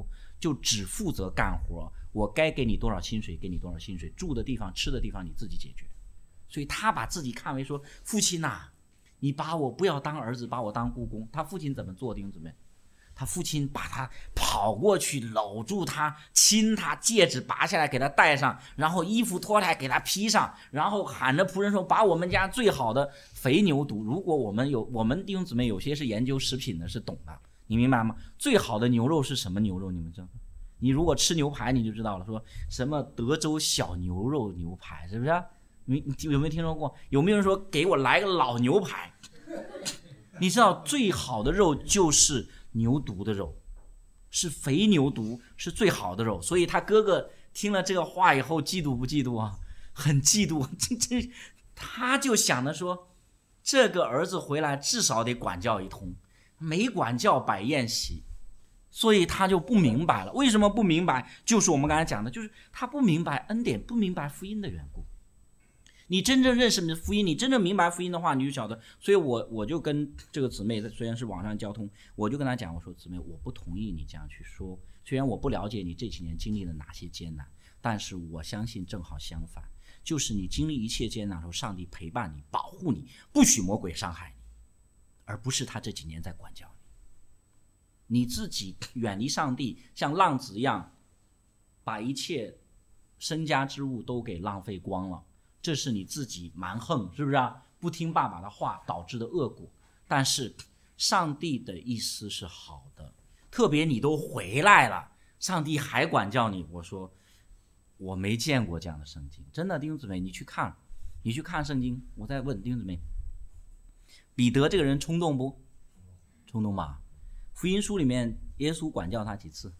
就只负责干活，我该给你多少薪水给你多少薪水，住的地方吃的地方你自己解决。所以他把自己看为说，父亲啊，你把我不要当儿子，把我当雇工。他父亲怎么做，弟兄姊妹？他父亲把他跑过去搂住他，亲他，戒指拔下来给他戴上，然后衣服脱下来给他披上，然后喊着仆人说，把我们家最好的肥牛犊，如果我们弟兄姊妹有些是研究食品的，是懂的，你明白吗？最好的牛肉是什么牛肉？你们知道吗？你如果吃牛排你就知道了，说什么德州小牛肉牛排，是不是啊？你有没有听说过？有没有人说给我来个老牛排？你知道最好的肉就是牛犊的肉，是肥牛犊，是最好的肉。所以他哥哥听了这个话以后，嫉妒不嫉妒啊？很嫉妒。他就想着说，这个儿子回来至少得管教一通，没管教摆宴席。所以他就不明白了。为什么不明白？就是我们刚才讲的，就是他不明白恩典，不明白福音的缘故。你真正认识福音，你真正明白福音的话，你就晓得。所以我就跟这个姊妹，虽然是网上交通，我就跟她讲，我说姊妹，我不同意你这样去说。虽然我不了解你这几年经历了哪些艰难，但是我相信正好相反，就是你经历一切艰难的时候，上帝陪伴你，保护你，不许魔鬼伤害你，而不是他这几年在管教你。你自己远离上帝，像浪子一样，把一切身家之物都给浪费光了。这是你自己蛮横，是不是啊？不听爸爸的话导致的恶果。但是上帝的意思是好的，特别你都回来了，上帝还管教你。我说我没见过这样的圣经，真的，弟兄姊妹，你去看圣经。我再问弟兄姊妹，彼得这个人冲动不？冲动吧。福音书里面耶稣管教他几次？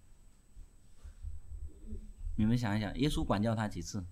你们想一想，耶稣管教他几次？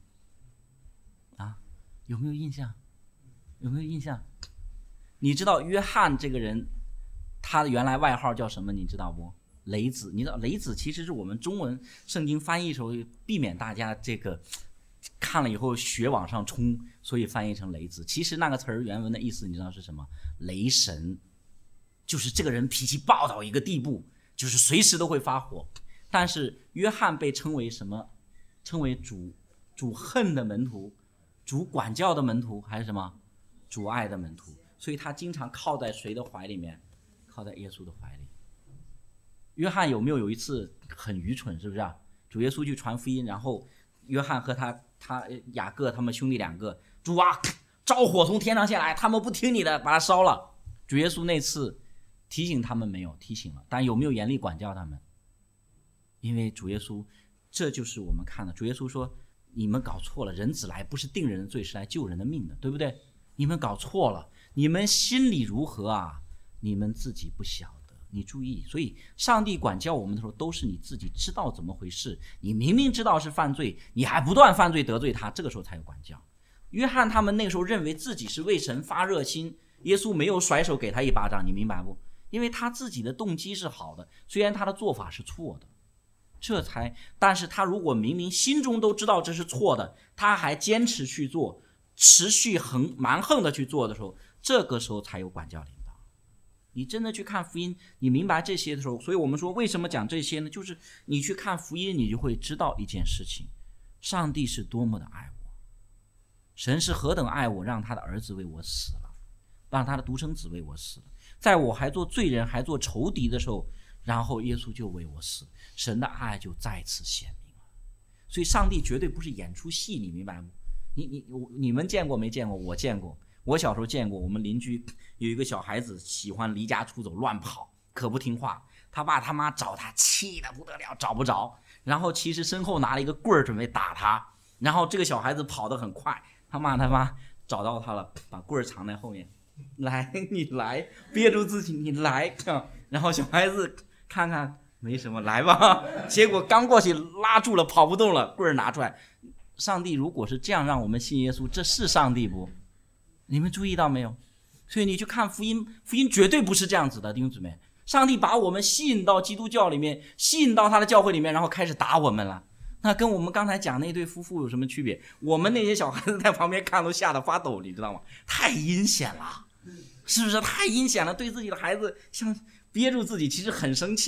有没有印象？有没有印象？你知道约翰这个人，他的原来外号叫什么？你知道不？雷子。你知道雷子其实是我们中文圣经翻译时候避免大家这个看了以后血往上冲，所以翻译成雷子。其实那个词儿原文的意思你知道是什么？雷神，就是这个人脾气暴到一个地步，就是随时都会发火。但是约翰被称为什么？称为主恨的门徒。主管教的门徒还是什么？主爱的门徒。所以他经常靠在谁的怀里面？靠在耶稣的怀里。约翰有没有一次很愚蠢，是不是啊？主耶稣去传福音，然后约翰和他雅各他们兄弟两个，主啊，着火从天上下来，他们不听你的，把他烧了。主耶稣那次提醒他们没有？提醒了，但有没有严厉管教他们？因为主耶稣，这就是我们看的，主耶稣说，你们搞错了，人子来不是定人的罪，是来救人的命的，对不对？你们搞错了，你们心里如何啊？你们自己不晓得。你注意，所以上帝管教我们的时候，都是你自己知道怎么回事。你明明知道是犯罪，你还不断犯罪得罪他，这个时候才有管教。约翰他们那个时候认为自己是为神发热心，耶稣没有甩手给他一巴掌，你明白不？因为他自己的动机是好的，虽然他的做法是错的。但是他如果明明心中都知道这是错的，他还坚持去做，持续蛮横的去做的时候，这个时候才有管教领导。你真的去看福音，你明白这些的时候，所以我们说为什么讲这些呢？就是你去看福音，你就会知道一件事情，上帝是多么的爱我，神是何等爱我，让他的儿子为我死了，让他的独生子为我死了，在我还做罪人还做仇敌的时候，然后耶稣就为我死，神的爱就再次显明了。所以上帝绝对不是演出戏，你明白吗？你们见过没见过？我见过，我小时候见过。我们邻居有一个小孩子喜欢离家出走乱跑，可不听话，他爸他妈找他气得不得了，找不着，然后其实身后拿了一个棍儿准备打他，然后这个小孩子跑得很快，他妈找到他了，把棍儿藏在后面，来你来，憋住自己你来，然后小孩子看看没什么，来吧，结果刚过去拉住了，跑不动了，棍儿拿出来。上帝如果是这样让我们信耶稣，这是上帝不？你们注意到没有？所以你去看福音，福音绝对不是这样子的，弟兄姊妹。上帝把我们吸引到基督教里面，吸引到他的教会里面，然后开始打我们了。那跟我们刚才讲那对夫妇有什么区别？我们那些小孩子在旁边看都吓得发抖，你知道吗？太阴险了，是不是？太阴险了，对自己的孩子像憋住自己，其实很生气。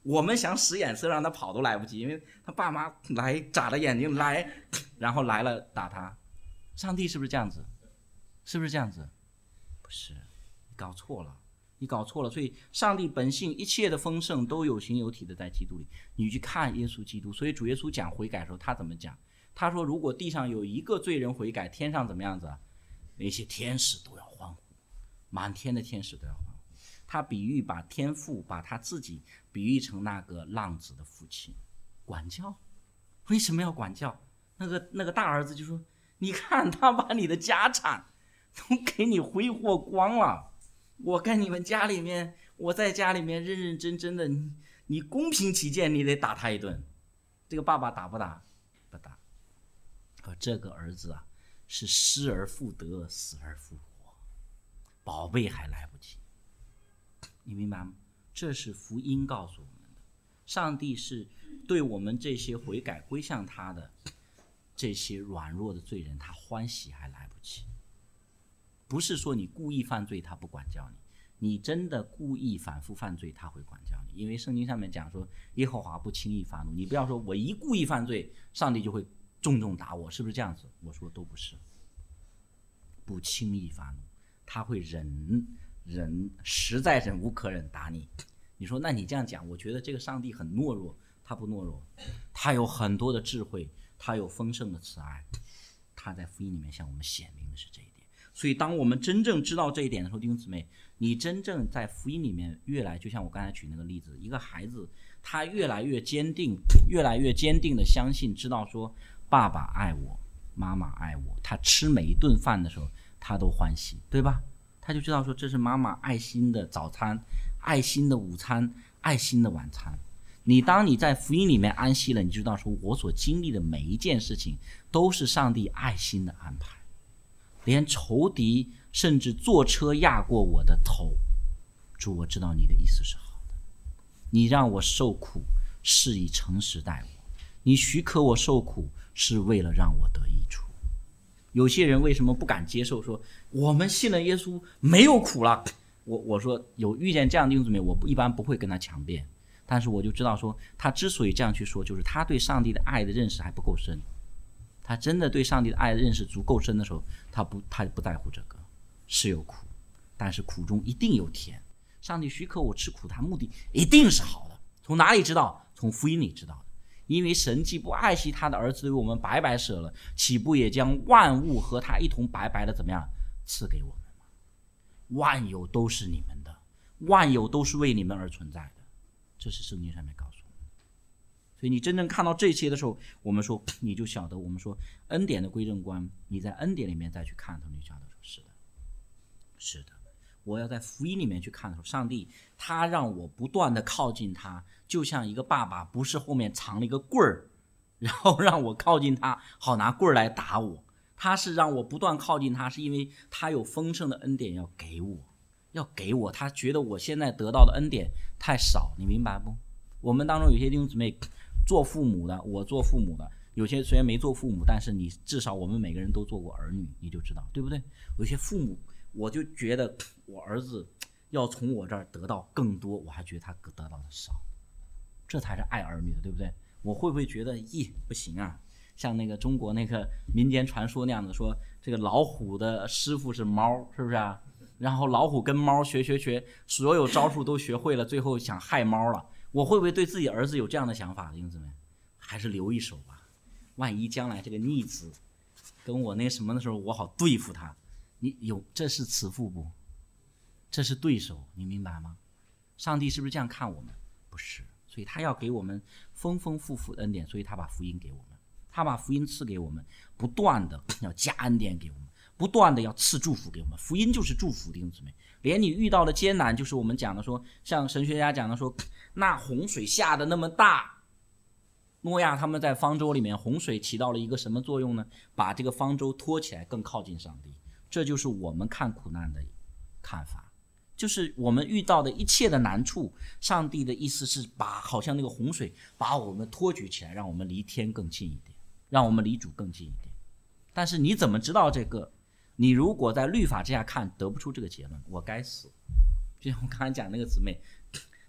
我们想使眼色让他跑都来不及，因为他爸妈来眨着眼睛来，然后来了打他。上帝是不是这样子？是不是这样子？不是，你搞错了，你搞错了。所以上帝本性一切的丰盛都有形有体的在基督里。你去看耶稣基督，所以主耶稣讲悔改的时候，他怎么讲？他说如果地上有一个罪人悔改，天上怎么样子啊？那些天使都要欢呼，满天的天使都要欢呼。他比喻把天父把他自己比喻成那个浪子的父亲，管教。为什么要管教？那个大儿子就说，你看他把你的家产都给你挥霍光了，我跟你们家里面，我在家里面认认真真的，你公平起见你得打他一顿。这个爸爸打不打？不打。可这个儿子啊，是失而复得，死而复活，宝贝还来不及。你明白吗？这是福音告诉我们的，上帝是对我们这些悔改归向他的这些软弱的罪人，他欢喜还来不及。不是说你故意犯罪他不管教你，你真的故意反复犯罪他会管教你。因为圣经上面讲说耶和华不轻易发怒，你不要说我一故意犯罪上帝就会重重打我，是不是这样子？我说都不是，不轻易发怒，他会忍，实在忍无可忍打你。你说那你这样讲，我觉得这个上帝很懦弱。他不懦弱，他有很多的智慧，他有丰盛的慈爱，他在福音里面向我们显明的是这一点。所以当我们真正知道这一点的时候，弟兄姊妹，你真正在福音里面越来，就像我刚才举那个例子，一个孩子他越来越坚定的相信，知道说爸爸爱我，妈妈爱我，他吃每一顿饭的时候他都欢喜，对吧？他就知道说这是妈妈爱心的早餐，爱心的午餐，爱心的晚餐。当你在福音里面安息了，你知道说我所经历的每一件事情都是上帝爱心的安排，连仇敌甚至坐车压过我的头，主，我知道你的意思是好的，你让我受苦是以诚实待我，你许可我受苦是为了让我得益处。有些人为什么不敢接受说我们信了耶稣没有苦了？我说有遇见这样的弟兄姊妹，我一般不会跟他强辩，但是我就知道说他之所以这样去说，就是他对上帝的爱的认识还不够深。他真的对上帝的爱的认识足够深的时候，他不在乎这个，是有苦，但是苦中一定有甜。上帝许可我吃苦，他目的一定是好的。从哪里知道？从福音里知道的。因为神既不爱惜他的儿子为我们白白舍了，岂不也将万物和他一同白白的怎么样赐给我们吗？万有都是你们的，万有都是为你们而存在的，这是圣经上面告诉我们。所以你真正看到这些的时候，我们说你就晓得，我们说恩典的归正观，你在恩典里面再去看的时候，你就晓得说是的，我要在福音里面去看的时候，上帝他让我不断的靠近他，就像一个爸爸不是后面藏了一个棍儿，然后让我靠近他好拿棍儿来打我，他是让我不断靠近他，是因为他有丰盛的恩典要给我，他觉得我现在得到的恩典太少，你明白不？我们当中有些弟兄姊妹做父母的，我做父母的，有些虽然没做父母，但是你至少我们每个人都做过儿女，你就知道，对不对？有些父母我就觉得我儿子要从我这儿得到更多，我还觉得他得到的少，这才是爱儿女的，对不对？我会不会觉得不行啊？像那个中国那个民间传说那样的，说这个老虎的师傅是猫，是不是啊？然后老虎跟猫学，所有招数都学会了，最后想害猫了。我会不会对自己儿子有这样的想法？弟兄姊妹，还是留一手吧，万一将来这个逆子跟我那什么的时候，我好对付他。这是慈父不？这是对手，你明白吗？上帝是不是这样看我们？不是，所以他要给我们丰丰富富的恩典，所以他把福音给我们，他把福音赐给我们，不断的要加恩典给我们，不断的要赐祝福给我们。福音就是祝福，弟兄姊妹，连你遇到的艰难，就是我们讲的说，像神学家讲的说，那洪水下的那么大，诺亚他们在方舟里面，洪水起到了一个什么作用呢？把这个方舟拖起来，更靠近上帝。这就是我们看苦难的看法，就是我们遇到的一切的难处，上帝的意思是好像那个洪水把我们托举起来，让我们离天更近一点，让我们离主更近一点。但是你怎么知道这个？你如果在律法之下看，得不出这个结论，我该死。就像我刚才讲那个姊妹，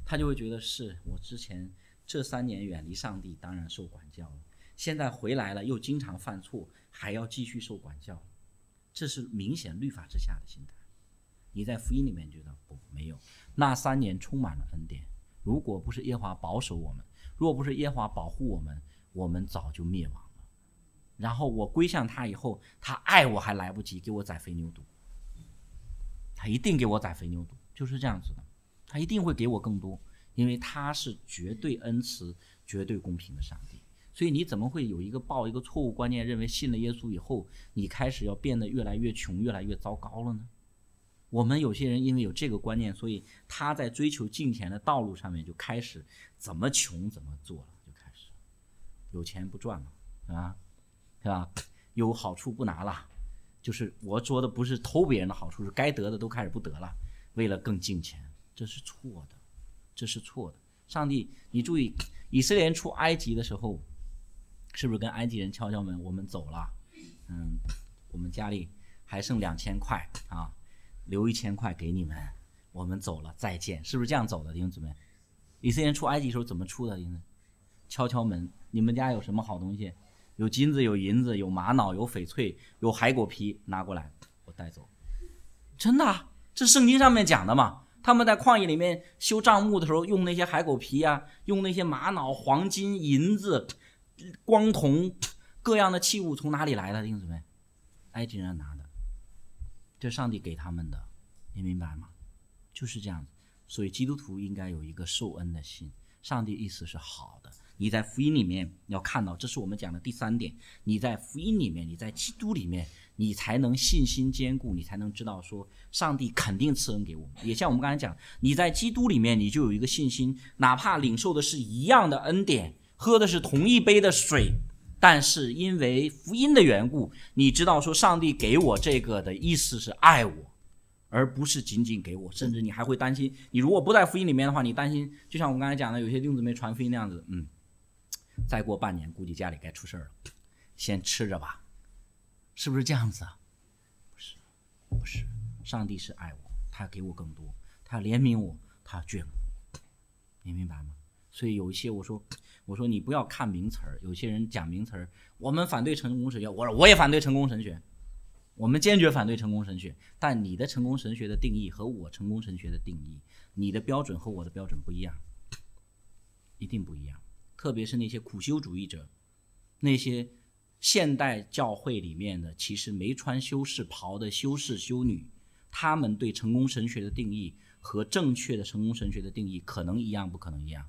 他就会觉得是我之前这3年远离上帝，当然受管教了，现在回来了又经常犯错，还要继续受管教，这是明显律法之下的心态。你在福音里面觉得不，没有，那3年充满了恩典，如果不是耶和华保守我们，如果不是耶和华保护我们，我们早就灭亡了。然后我归向他以后，他爱我还来不及，给我宰肥牛犊，他一定给我宰肥牛犊，就是这样子的，他一定会给我更多，因为他是绝对恩慈绝对公平的上帝。所以你怎么会有抱一个错误观念，认为信了耶稣以后你开始要变得越来越穷越来越糟糕了呢？我们有些人因为有这个观念，所以他在追求金钱的道路上面就开始怎么穷怎么做了，就开始有钱不赚了啊，是吧？有好处不拿了，就是我说的不是偷别人的好处，是该得的都开始不得了，为了更金钱，这是错的，这是错的。上帝，你注意，以色列人出埃及的时候，是不是跟埃及人敲敲门，我们走了，我们家里还剩2000块啊，留1000块给你们，我们走了，再见，是不是这样走的？弟兄姊妹，以色列人出埃及的时候怎么出的？敲敲门，你们家有什么好东西？有金子，有银子，有玛瑙，有翡翠，有海果皮，拿过来，我带走。真的啊，这圣经上面讲的嘛。他们在旷野里面修帐幕的时候，用那些海果皮啊，用那些玛瑙、黄金、银子、光铜，各样的器物从哪里来的？弟兄姊妹，埃及人拿的，这上帝给他们的，你明白吗？就是这样子。所以基督徒应该有一个受恩的心，上帝意思是好的。你在福音里面要看到，这是我们讲的第3点，你在福音里面，你在基督里面，你才能信心坚固，你才能知道说上帝肯定赐恩给我们。也像我们刚才讲，你在基督里面你就有一个信心，哪怕领受的是一样的恩典，喝的是同一杯的水，但是因为福音的缘故，你知道说上帝给我这个的意思是爱我，而不是仅仅给我，甚至你还会担心，你如果不在福音里面的话，你担心就像我们刚才讲的，有些弟兄姊妹传福音那样子，再过半年估计家里该出事了，先吃着吧，是不是这样子啊？不是，上帝是爱我，他给我更多，他怜悯我，他眷顾我，你明白吗？所以有一些我说你不要看名词儿，有些人讲名词儿，我们反对成功神学，我也反对成功神学，我们坚决反对成功神学，但你的成功神学的定义和我成功神学的定义，你的标准和我的标准不一样，一定不一样。特别是那些苦修主义者，那些现代教会里面的其实没穿修士袍的修士修女，他们对成功神学的定义和正确的成功神学的定义可能一样不可能一样？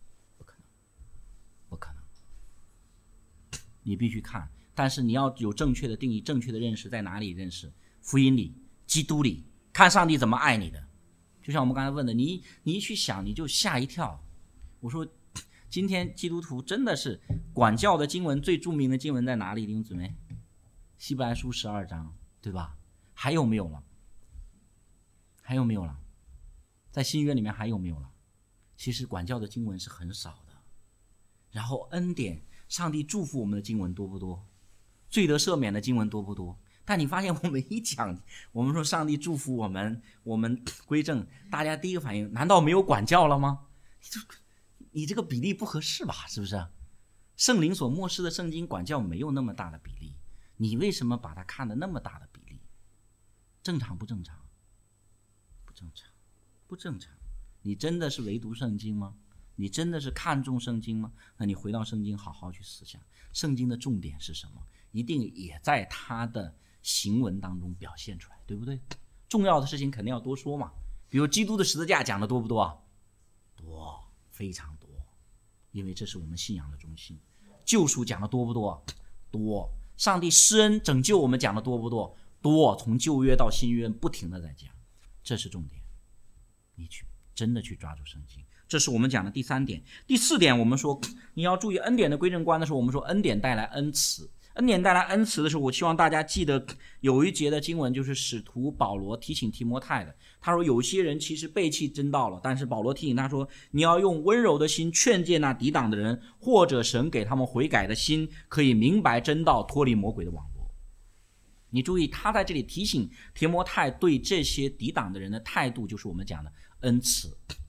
不可能，你必须看，但是你要有正确的定义，正确的认识，在哪里认识？福音里，基督里，看上帝怎么爱你的。就像我们刚才问的，你一去想你就吓一跳。我说今天基督徒真的是管教的经文，最著名的经文在哪里？弟兄姊妹，希伯来书12章，对吧？还有没有了？在新约里面还有没有了？其实管教的经文是很少的。然后恩典，上帝祝福我们的经文多不多？罪得赦免的经文多不多？但你发现我们一讲，我们说上帝祝福我们归正，大家第一个反应，难道没有管教了吗？你这个比例不合适吧？是不是？圣灵所默示的圣经管教没有那么大的比例，你为什么把它看得那么大的比例？正常不正常？不正常。你真的是唯独圣经吗？你真的是看重圣经吗？那你回到圣经好好去思想，圣经的重点是什么？一定也在它的行文当中表现出来，对不对？重要的事情肯定要多说嘛。比如基督的十字架讲的多不多啊？多，非常多，因为这是我们信仰的中心。救赎讲的多不多？多。上帝施恩拯救我们讲的多不多？多。从旧约到新约不停的在讲，这是重点。你真的去抓住圣经，这是我们讲的第3点。第4点，我们说你要注意恩典的归正观的时候，我们说恩典带来恩慈。恩典带来恩慈的时候，我希望大家记得有一节的经文，就是使徒保罗提醒提摩太的。他说有些人其实背弃真道了，但是保罗提醒他说，你要用温柔的心劝诫那抵挡的人，或者神给他们悔改的心，可以明白真道，脱离魔鬼的网络。你注意，他在这里提醒提摩太对这些抵挡的人的态度，就是我们讲的恩慈。他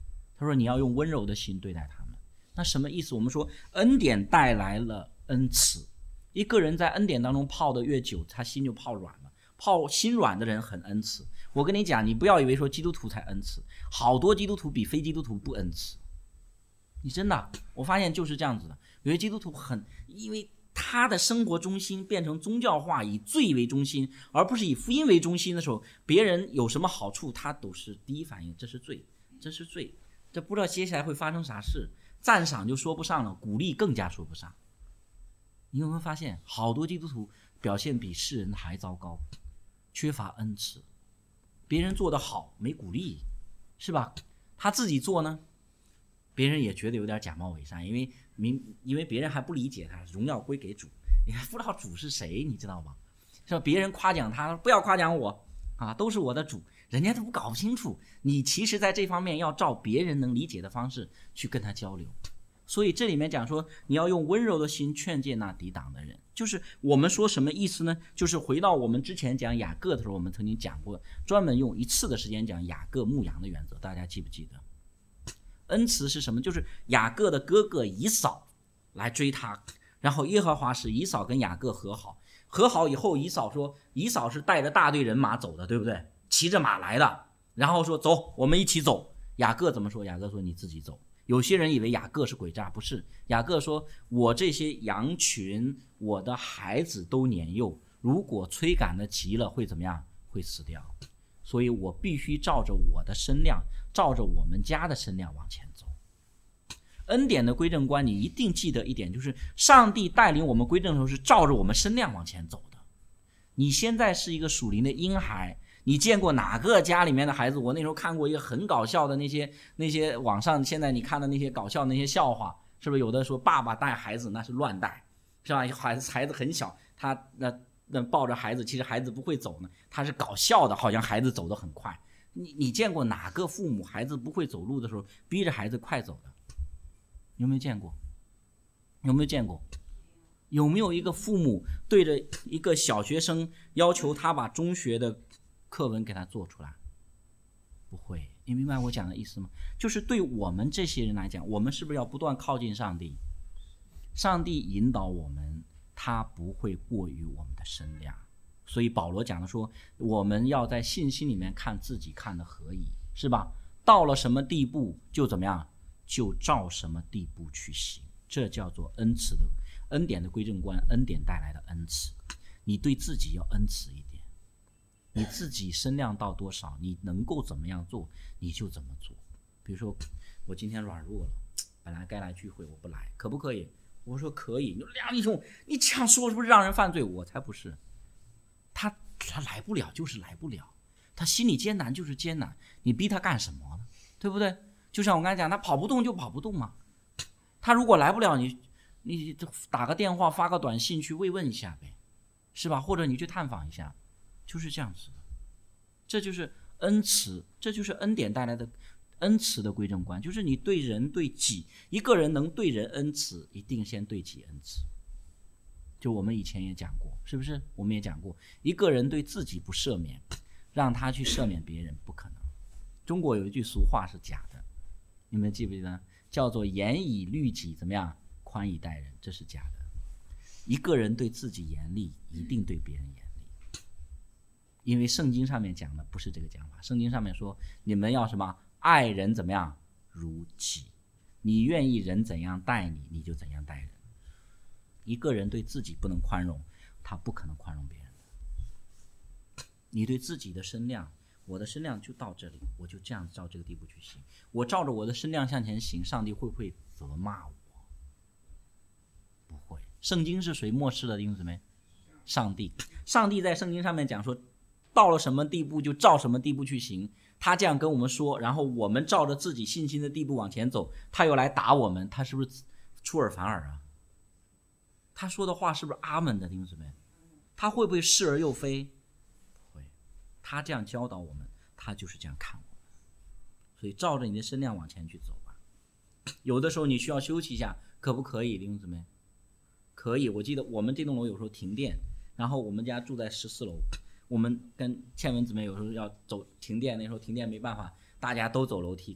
他说你要用温柔的心对待他们。那什么意思？我们说恩典带来了恩慈，一个人在恩典当中泡得越久，他心就泡软了。泡心软的人很恩慈。我跟你讲，你不要以为说基督徒才恩慈，好多基督徒比非基督徒不恩慈。你真的，我发现就是这样子的。有些基督徒因为他的生活中心变成宗教化，以罪为中心，而不是以福音为中心的时候，别人有什么好处，他都是第一反应，这是罪，这是罪，这不知道接下来会发生啥事。赞赏就说不上了，鼓励更加说不上。你有没有发现，好多基督徒表现比世人还糟糕，缺乏恩慈，别人做得好没鼓励，是吧？他自己做呢，别人也觉得有点假冒伪善，因为别人还不理解他，荣耀归给主，你还不知道主是谁，你知道吗？是吧？别人夸奖他，不要夸奖我啊，都是我的主，人家都搞不清楚。你其实在这方面要照别人能理解的方式去跟他交流。所以这里面讲说，你要用温柔的心劝诫那抵挡的人，就是我们说什么意思呢？就是回到我们之前讲雅各的时候，我们曾经讲过，专门用一次的时间讲雅各牧羊的原则，大家记不记得？恩慈是什么？就是雅各的哥哥以扫来追他，然后耶和华使以扫跟雅各和好，和好以后，以扫说，以扫是带着大队人马走的，对不对？骑着马来的，然后说走，我们一起走。雅各怎么说？雅各说你自己走。有些人以为雅各是诡诈，不是。雅各说，我这些羊群，我的孩子都年幼，如果催赶的急了会怎么样？会死掉。所以我必须照着我的身量，照着我们家的身量往前走。恩典的归正观，你一定记得一点，就是上帝带领我们归正的时候是照着我们身量往前走的。你现在是一个属灵的婴孩，你见过哪个家里面的孩子？我那时候看过一个很搞笑的那些网上现在你看的那些搞笑的那些笑话，是不是有的说爸爸带孩子那是乱带，是吧？孩子很小，他那抱着孩子，其实孩子不会走呢，他是搞笑的，好像孩子走得很快。你见过哪个父母孩子不会走路的时候逼着孩子快走的？有没有见过？有没有见过？有没有一个父母对着一个小学生要求他把中学的课文给他做出来？不会。你明白我讲的意思吗？就是对我们这些人来讲，我们是不是要不断靠近上帝？上帝引导我们，他不会过于我们的身量。所以保罗讲的说，我们要在信心里面看自己看得合宜，是吧？到了什么地步就怎么样，就照什么地步去行，这叫做恩典的归正观，恩典带来的恩慈。你对自己要恩慈一点，你自己身量到多少，你能够怎么样做你就怎么做。比如说我今天软弱了，本来该来聚会我不来，可不可以？我说可以。梁弟兄，你这样说是不是让人犯罪？我才不是。他来不了就是来不了，他心里艰难就是艰难，你逼他干什么呢？对不对？就像我刚才讲，他跑不动就跑不动嘛。他如果来不了，你打个电话发个短信去慰问一下呗，是吧？或者你去探访一下，就是这样子的。这就是恩慈，这就是恩典带来的恩慈的归正观，就是你对人对己，一个人能对人恩慈，一定先对己恩慈。就我们以前也讲过，是不是？我们也讲过，一个人对自己不赦免，让他去赦免别人不可能。中国有一句俗话是假的，你们记不记得？叫做严以律己，怎么样？宽以待人，这是假的。一个人对自己严厉，一定对别人严厉。因为圣经上面讲的不是这个讲法，圣经上面说你们要什么？爱人怎么样？如己。你愿意人怎样待你，你就怎样待人。一个人对自己不能宽容，他不可能宽容别人的。你对自己的身量，我的身量就到这里，我就这样照这个地步去行。我照着我的身量向前行，上帝会不会责骂我？不会。圣经是谁漠视的弟兄姊妹？上帝。上帝在圣经上面讲说，到了什么地步就照什么地步去行。他这样跟我们说，然后我们照着自己信心的地步往前走，他又来打我们，他是不是出尔反尔啊？他说的话是不是阿门的弟兄姊妹？他会不会是而又非？不会。他这样教导我们，他就是这样看我们。所以照着你的身量往前去走吧。有的时候你需要休息一下，可不可以弟兄姊妹？可以。我记得我们这栋楼有时候停电，然后我们家住在14楼，我们跟倩文姊妹有时候要走停电，那时候停电没办法，大家都走楼梯。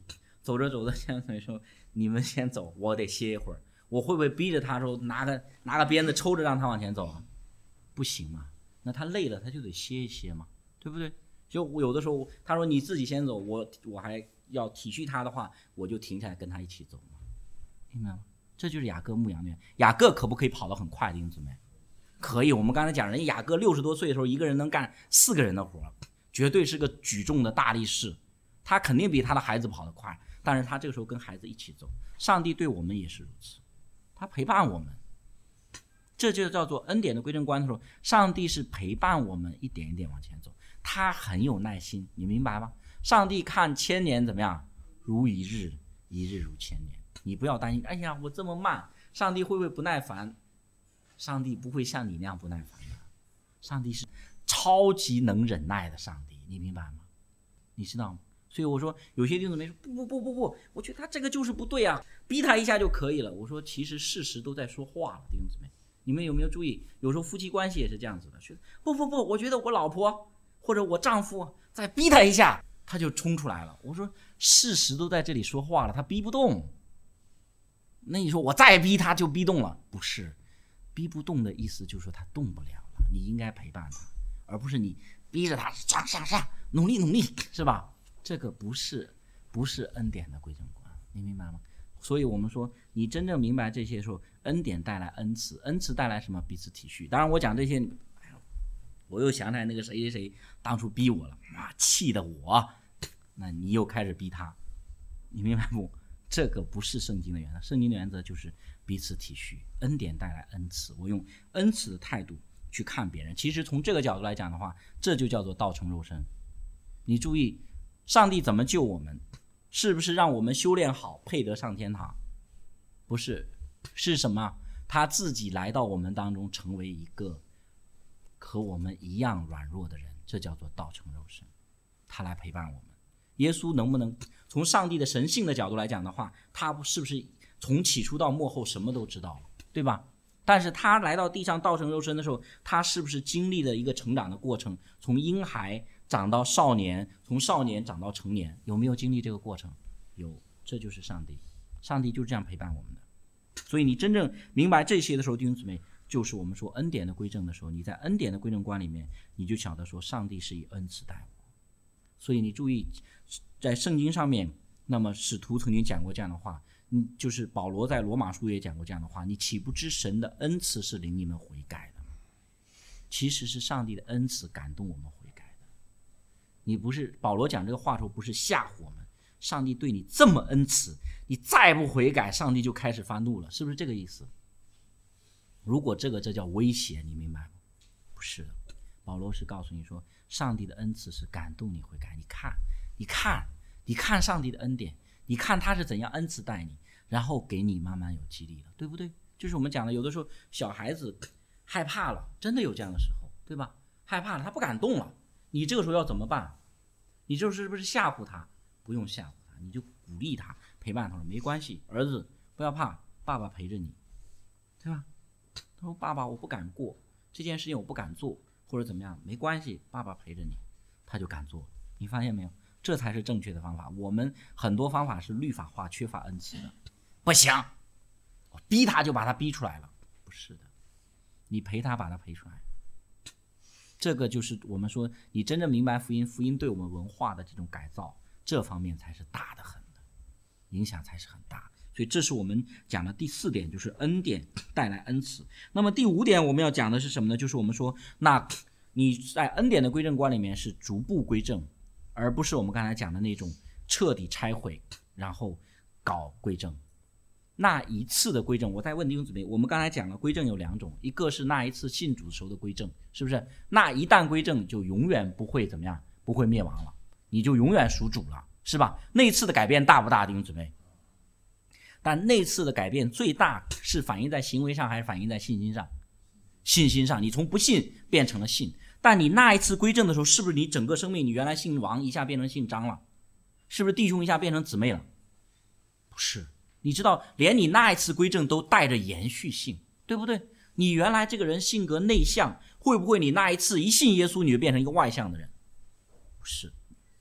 走着走着，像说你们先走，我得歇一会儿。我会不会逼着他说拿个鞭子抽着让他往前走啊？不行嘛，那他累了他就得歇一歇嘛，对不对？就我有的时候他说你自己先走，我还要体恤他的话，我就停下来跟他一起走嘛，明白吗？这就是雅各牧羊的人。雅各可不可以跑得很快，弟兄姊妹？可以。我们刚才讲人雅各60多岁的时候，一个人能干4个人的活，绝对是个举重的大力士，他肯定比他的孩子跑得快，但是他这个时候跟孩子一起走。上帝对我们也是如此，他陪伴我们，这就叫做恩典的归正观的时候，上帝是陪伴我们一点一点往前走，他很有耐心，你明白吗？上帝看1000年怎么样？如一日，一日如1000年。你不要担心，哎呀，我这么慢，上帝会不会不耐烦？上帝不会像你那样不耐烦的，上帝是超级能忍耐的上帝，你明白吗？你知道吗？所以我说有些弟兄姊妹说不，我觉得他这个就是不对啊，逼他一下就可以了。我说其实事实都在说话了，弟兄姊妹，你们有没有注意？有时候夫妻关系也是这样子的，不，我觉得我老婆或者我丈夫再逼他一下，他就冲出来了。我说事实都在这里说话了，他逼不动。那你说我再逼他就逼动了？不是，逼不动的意思就是说他动不了了，你应该陪伴他，而不是你逼着他上，努力，是吧？这个不是恩典的归正观，你明白吗？所以我们说你真正明白这些时候，恩典带来恩慈，恩慈带来什么？彼此体恤。当然我讲这些，我又想起来那个谁当初逼我了，气得我，那你又开始逼他，你明白不？这个不是圣经的原则，圣经的原则就是彼此体恤，恩典带来恩慈，我用恩慈的态度去看别人。其实从这个角度来讲的话，这就叫做道成肉身。你注意上帝怎么救我们，是不是让我们修炼好配得上天堂？不是，是什么？他自己来到我们当中，成为一个和我们一样软弱的人，这叫做道成肉身，他来陪伴我们。耶稣能不能从上帝的神性的角度来讲的话，他是不是从起初到末后什么都知道了，对吧？但是他来到地上道成肉身的时候，他是不是经历了一个成长的过程，从婴孩长到少年，从少年长到成年，有没有经历这个过程？有，这就是上帝，上帝就是这样陪伴我们的。所以你真正明白这些的时候，弟兄姊妹，就是我们说恩典的归正的时候，你在恩典的归正观里面，你就晓得说上帝是以恩慈待我。所以你注意在圣经上面，那么使徒曾经讲过这样的话，就是保罗在罗马书也讲过这样的话，你岂不知神的恩慈是领你们悔改的吗？其实是上帝的恩慈感动我们悔改的。你不是保罗讲这个话的时候不是吓唬我们，上帝对你这么恩慈，你再不悔改，上帝就开始发怒了，是不是这个意思？如果这叫威胁，你明白吗？不是的，保罗是告诉你说上帝的恩慈是感动你悔改。你看上帝的恩典，你看他是怎样恩慈待你，然后给你慢慢有激励了，对不对？就是我们讲的，有的时候小孩子害怕了，真的有这样的时候，对吧？害怕了，他不敢动了，你这个时候要怎么办？你就是不是吓唬他？不用吓唬他，你就鼓励他，陪伴他说没关系，儿子不要怕，爸爸陪着你，对吧？他说爸爸我不敢过这件事情，我不敢做或者怎么样，没关系，爸爸陪着你，他就敢做。你发现没有？这才是正确的方法。我们很多方法是律法化，缺乏恩慈的。不行，我逼他就把他逼出来了，不是的，你陪他把他陪出来。这个就是我们说你真正明白福音，福音对我们文化的这种改造，这方面才是大的很的，影响才是很大。所以这是我们讲的第4点，就是恩典带来恩慈。那么第5点我们要讲的是什么呢？就是我们说那你在恩典的归正观里面是逐步归正，而不是我们刚才讲的那种彻底拆毁然后搞归正。那一次的归正，我再问弟兄姊妹，我们刚才讲了归正有2种，一个是那一次信主的时候的归正，是不是？那一旦归正就永远不会怎么样，不会灭亡了，你就永远属主了，是吧？那一次的改变大不大，弟兄姊妹？但那次的改变最大是反映在行为上还是反映在信心上？信心上，你从不信变成了信。但你那一次归正的时候，是不是你整个生命，你原来姓王一下变成姓张了？是不是弟兄一下变成姊妹了？不是，你知道连你那一次归正都带着延续性，对不对？你原来这个人性格内向，会不会你那一次一信耶稣你就变成一个外向的人？不是，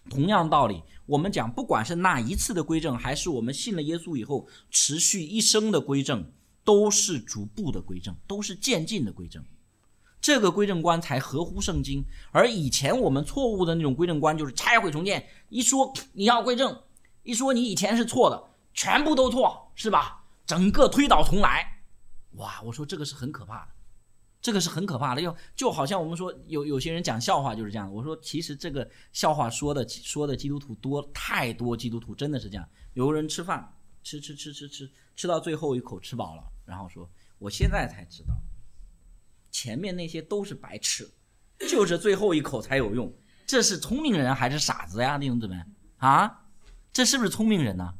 同样道理，我们讲不管是那一次的归正，还是我们信了耶稣以后持续一生的归正，都是逐步的归正，都是渐进的归正。这个归正观才合乎圣经。而以前我们错误的那种归正观就是拆毁重建，一说你要归正，一说你以前是错的，全部都错，是吧？整个推倒重来。哇，我说这个是很可怕的，这个是很可怕的。就好像我们说有些人讲笑话就是这样的。我说其实这个笑话说的基督徒太多，基督徒真的是这样。有人吃饭吃到最后一口吃饱了，然后说我现在才知道前面那些都是白吃，就是最后一口才有用。这是聪明人还是傻子呀，弟兄姊妹啊？这是不是聪明人呢？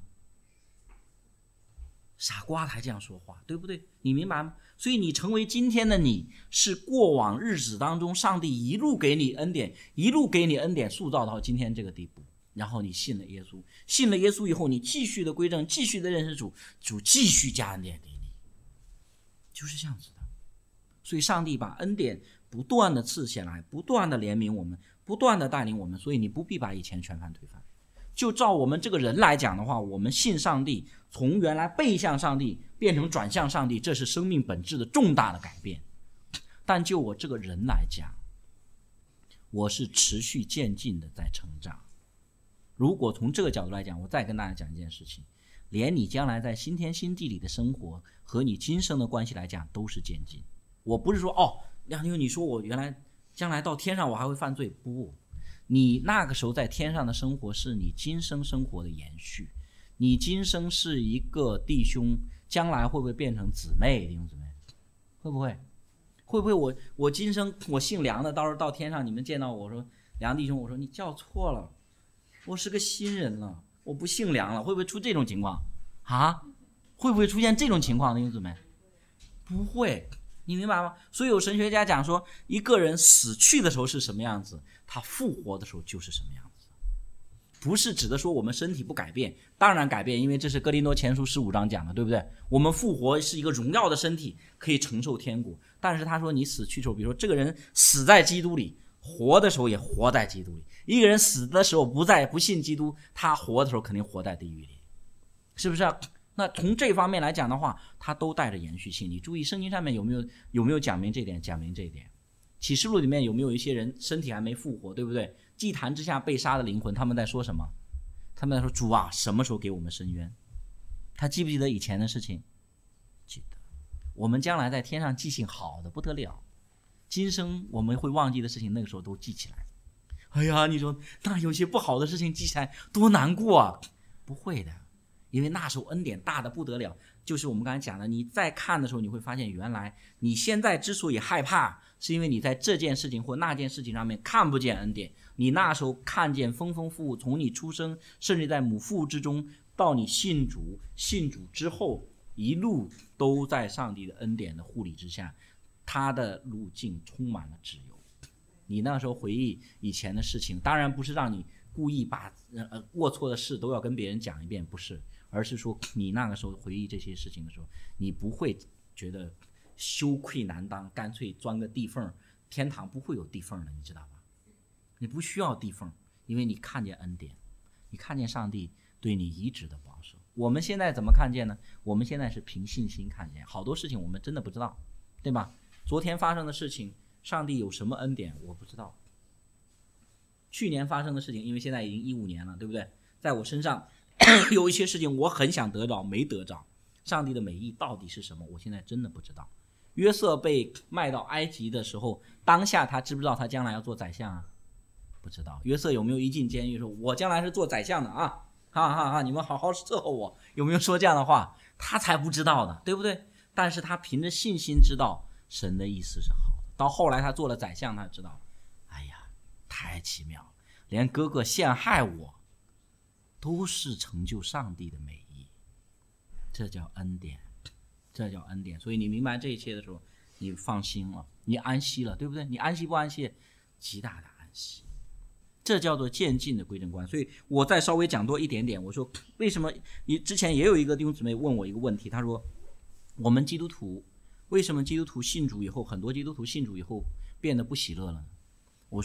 傻瓜才这样说话，对不对？你明白吗？所以你成为今天的你，是过往日子当中上帝一路给你恩典，一路给你恩典，塑造到今天这个地步。然后你信了耶稣，信了耶稣以后，你继续的归正，继续的认识主，主继续加恩典给你，就是这样子的。所以上帝把恩典不断的赐下来，不断的怜悯我们，不断的带领我们，所以你不必把以前全盘推翻。就照我们这个人来讲的话，我们信上帝，从原来背向上帝变成转向上帝，这是生命本质的重大的改变。但就我这个人来讲，我是持续渐进的在成长。如果从这个角度来讲，我再跟大家讲一件事情，连你将来在新天新地里的生活和你今生的关系来讲都是渐进。我不是说梁弟兄你说我原来将来到天上我还会犯罪，不，你那个时候在天上的生活是你今生生活的延续。你今生是一个弟兄，将来会不会变成姊妹？弟兄姊妹，会不会？会不会我今生我姓梁的，到时候到天上你们见到我说梁弟兄，我说你叫错了，我是个新人了，我不姓梁了，会不会出这种情况啊？会不会出现这种情况？弟兄姊妹，不会。你明白吗？所以有神学家讲说，一个人死去的时候是什么样子，他复活的时候就是什么样子。不是指的说我们身体不改变，当然改变，因为这是哥林多前书15章讲的，对不对？我们复活是一个荣耀的身体，可以承受天国。但是他说你死去的时候，比如说这个人死在基督里，活的时候也活在基督里。一个人死的时候不信基督，他活的时候肯定活在地狱里，是不是啊？那从这方面来讲的话，它都带着延续性。你注意圣经上面有没有讲明这点？讲明这一点。启示录里面有没有一些人身体还没复活，对不对？祭坛之下被杀的灵魂，他们在说什么？他们在说主啊，什么时候给我们伸冤？他记不记得以前的事情？记得。我们将来在天上记性好的不得了，今生我们会忘记的事情，那个时候都记起来。哎呀，你说那有些不好的事情记起来多难过啊！不会的。因为那时候恩典大的不得了，就是我们刚才讲的，你在看的时候你会发现，原来你现在之所以害怕，是因为你在这件事情或那件事情上面看不见恩典。你那时候看见丰丰富富，从你出生甚至在母腹之中到你信主之后，一路都在上帝的恩典的护理之下，他的路径充满了自由。你那时候回忆以前的事情，当然不是让你故意把龌龊的事都要跟别人讲一遍，不是，而是说你那个时候回忆这些事情的时候，你不会觉得羞愧难当，干脆钻个地缝，天堂不会有地缝的，你知道吧？你不需要地缝，因为你看见恩典，你看见上帝对你一直的保守。我们现在怎么看见呢？我们现在是凭信心看见，好多事情我们真的不知道，对吧？昨天发生的事情，上帝有什么恩典我不知道。去年发生的事情，因为现在已经15年了，对不对？在我身上有一些事情我很想得着，没得着。上帝的美意到底是什么？我现在真的不知道。约瑟被卖到埃及的时候，当下他知不知道他将来要做宰相啊？不知道。约瑟有没有一进监狱说我将来是做宰相的啊？哈，你们好好伺候我，有没有说这样的话？他才不知道呢，对不对？但是他凭着信心知道神的意思是好的。到后来他做了宰相，他知道，哎呀，太奇妙了，连哥哥陷害我都是成就上帝的美意，这叫恩典，这叫恩典。所以你明白这一切的时候，你放心了，你安息了，对不对？你安息不安息？极大的安息。这叫做渐进的归正观。所以我再稍微讲多一点点，我说为什么你之前也有一个弟兄姊妹问我一个问题，他说我们基督徒为什么基督徒信主以后，很多基督徒信主以后变得不喜乐了呢？我说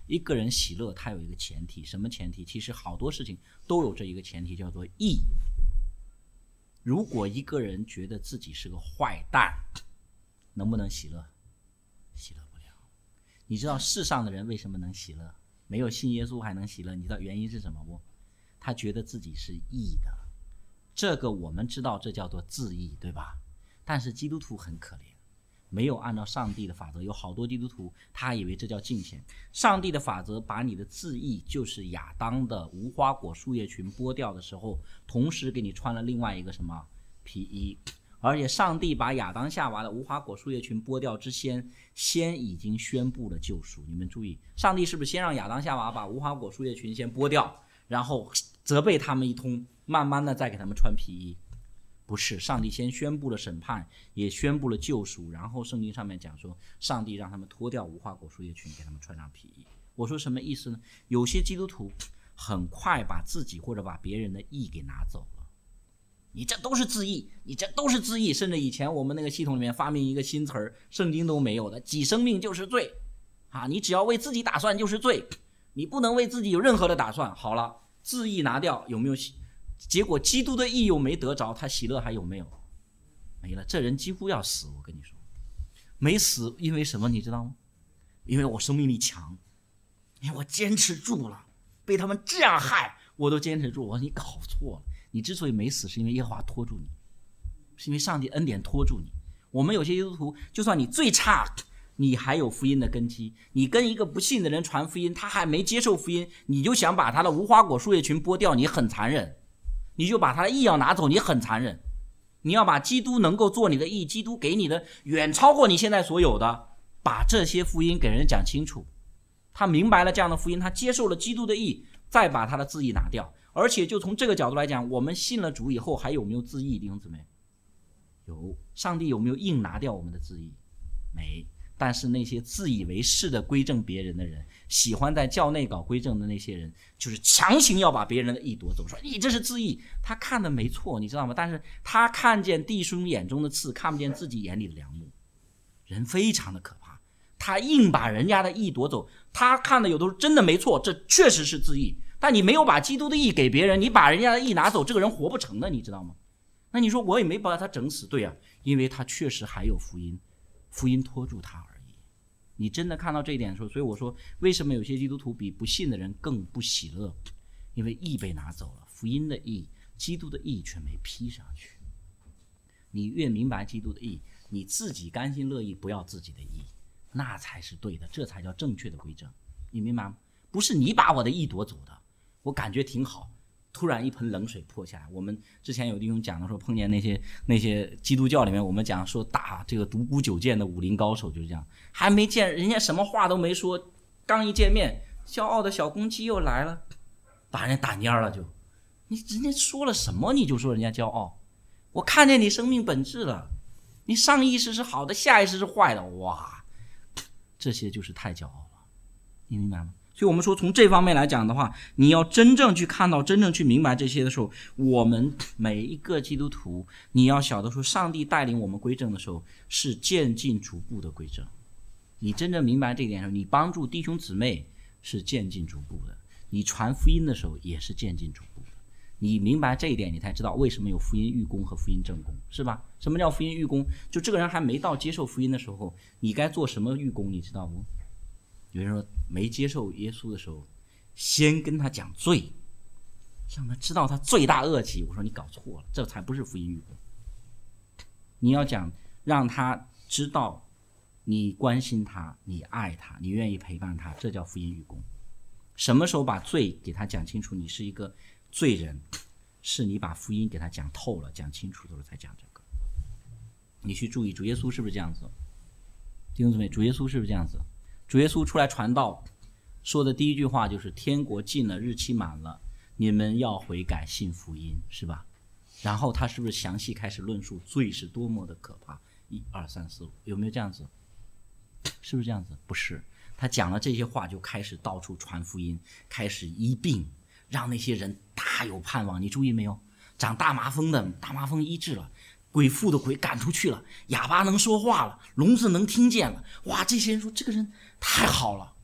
一个人喜乐他有一个前提，什么前提？其实好多事情都有这一个前提，叫做义。如果一个人觉得自己是个坏蛋，能不能喜乐？喜乐不了。你知道世上的人为什么能喜乐？没有信耶稣还能喜乐，你知道原因是什么不？他觉得自己是义的。这个我们知道，这叫做自义，对吧？但是基督徒很可怜，没有按照上帝的法则。有好多基督徒他以为这叫敬虔。上帝的法则把你的自义，就是亚当的无花果树叶裙剥掉的时候，同时给你穿了另外一个什么皮衣。而且上帝把亚当夏娃的无花果树叶裙剥掉之前，先已经宣布了救赎。你们注意，上帝是不是先让亚当夏娃把无花果树叶裙先剥掉，然后责备他们一通，慢慢的再给他们穿皮衣？不是，上帝先宣布了审判，也宣布了救赎，然后圣经上面讲说，上帝让他们脱掉无花果树叶裙，给他们穿上皮衣。我说什么意思呢？有些基督徒很快把自己或者把别人的义给拿走了。你这都是自义，你这都是自义。甚至以前我们那个系统里面发明一个新词儿，圣经都没有的，己生命就是罪啊！你只要为自己打算就是罪，你不能为自己有任何的打算。好了，自义拿掉，有没有？结果基督的义又没得着，他喜乐还有没有？没了，这人几乎要死。我跟你说，没死，因为什么你知道吗？因为我生命力强，因为我坚持住了，被他们这样害我都坚持住。我说你搞错了，你之所以没死，是因为耶和华拖住你，是因为上帝恩典拖住你。我们有些基督徒，就算你最差，你还有福音的根基。你跟一个不信的人传福音，他还没接受福音，你就想把他的无花果树叶裙剥掉，你很残忍。你就把他的义要拿走，你很残忍。你要把基督能够做你的义，基督给你的远超过你现在所有的，把这些福音给人讲清楚。他明白了这样的福音，他接受了基督的义，再把他的自义拿掉。而且就从这个角度来讲，我们信了主以后还有没有自义？弟兄姊妹，有。上帝有没有硬拿掉我们的自义？没。但是那些自以为是的归正别人的人，喜欢在教内搞归正的那些人，就是强行要把别人的义夺走，说你这是自义。他看的没错，你知道吗？但是他看见弟兄眼中的刺，看不见自己眼里的梁木。人非常的可怕，他硬把人家的义夺走，他看的有的时候真的没错，这确实是自义。但你没有把基督的义给别人，你把人家的义拿走，这个人活不成的，你知道吗？那你说我也没把他整死，对啊，因为他确实还有福音，福音拖住他而已。你真的看到这一点的时候，所以我说为什么有些基督徒比不信的人更不喜乐？因为义被拿走了，福音的义，基督的义却没披上去。你越明白基督的义，你自己甘心乐意不要自己的义，那才是对的，这才叫正确的归正。你明白吗？不是你把我的义夺走的，我感觉挺好，突然一盆冷水泼下来。我们之前有弟兄讲的说，碰见那些基督教里面，我们讲说打这个独孤九剑的武林高手就是这样，还没见人家什么话都没说，刚一见面，骄傲的小公鸡又来了，把人家打蔫了就。你人家说了什么你就说人家骄傲？我看见你生命本质了，你上意识是好的，下意识是坏的，哇，这些就是太骄傲了，你明白吗？所以我们说从这方面来讲的话，你要真正去看到，真正去明白这些的时候，我们每一个基督徒，你要晓得说上帝带领我们归正的时候是渐进逐步的归正。你真正明白这一点的时候，你帮助弟兄姊妹是渐进逐步的，你传福音的时候也是渐进逐步的。你明白这一点，你才知道为什么有福音预功和福音正功，是吧？什么叫福音预功？就这个人还没到接受福音的时候，你该做什么预功，你知道不？有人说没接受耶稣的时候，先跟他讲罪，让他知道他罪大恶极。我说你搞错了，这才不是福音预功。你要讲让他知道你关心他，你爱他，你愿意陪伴他，这叫福音预功。什么时候把罪给他讲清楚，你是一个罪人，是你把福音给他讲透了，讲清楚的时候才讲这个。你去注意主耶稣是不是这样子？弟兄姊妹，主耶稣是不是这样子？主耶稣出来传道说的第一句话就是天国近了，日期满了，你们要悔改信福音，是吧？然后他是不是详细开始论述罪是多么的可怕？1、2、3、4、5，有没有这样子？是不是这样子？不是，他讲了这些话就开始到处传福音，开始医病，让那些人大有盼望。你注意没有？长大麻风的大麻风医治了，鬼附的鬼赶出去了，哑巴能说话了，聋子能听见了。哇，这些人说这个人太好了，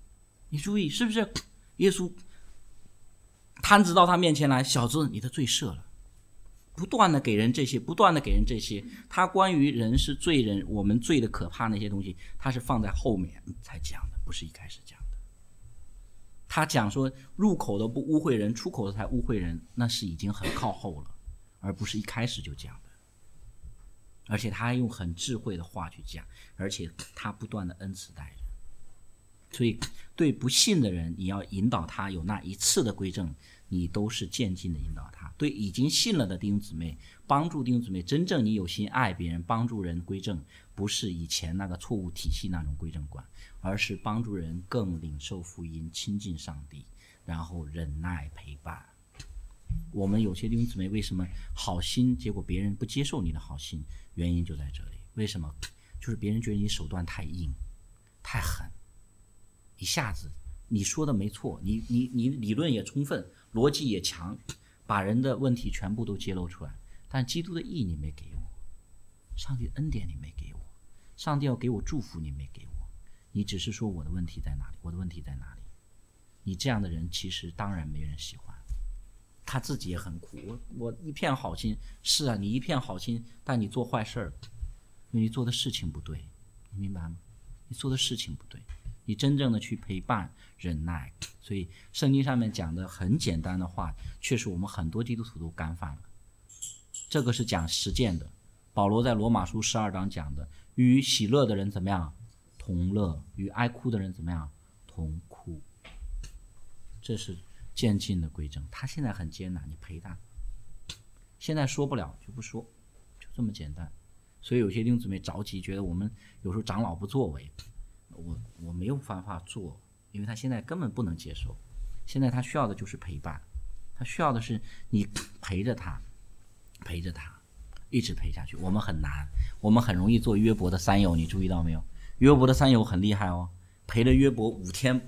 你注意是不是？耶稣摊子到他面前来，小子，你的罪赦了。不断的给人这些，不断的给人这些。他关于人是罪人，我们罪的可怕那些东西，他是放在后面才讲的，不是一开始讲的。他讲说入口的不污秽人，出口的才污秽人，那是已经很靠后了，而不是一开始就讲的。而且他还用很智慧的话去讲，而且他不断的恩慈待人。所以对不信的人，你要引导他有那一次的归正，你都是渐进的引导他。对已经信了的弟兄姊妹，帮助弟兄姊妹真正你有心爱别人，帮助人归正，不是以前那个错误体系那种归正观，而是帮助人更领受福音，亲近上帝，然后忍耐陪伴。我们有些弟兄姊妹为什么好心，结果别人不接受你的好心，原因就在这里。为什么？就是别人觉得你手段太硬太狠，一下子你说的没错，你理论也充分，逻辑也强，把人的问题全部都揭露出来，但基督的义你没给我，上帝的恩典你没给我，上帝要给我祝福你没给我，你只是说我的问题在哪里，我的问题在哪里。你这样的人其实当然没人喜欢，他自己也很苦。我一片好心，是啊，你一片好心，但你做坏事儿，因为你做的事情不对，你明白吗？你做的事情不对，你真正的去陪伴忍耐。所以圣经上面讲的很简单的话，却是我们很多基督徒都干犯了。这个是讲实践的。保罗在罗马书12章讲的，与喜乐的人怎么样？同乐。与哀哭的人怎么样？同哭。这是渐进的归正。他现在很艰难，你陪他。现在说不了就不说，就这么简单。所以有些弟兄姊妹着急，觉得我们有时候长老不作为，我没有办法做，因为他现在根本不能接受。现在他需要的就是陪伴，他需要的是你陪着他，陪着他，一直陪下去。我们很难，我们很容易做约伯的三友，你注意到没有？约伯的三友很厉害哦，陪了约伯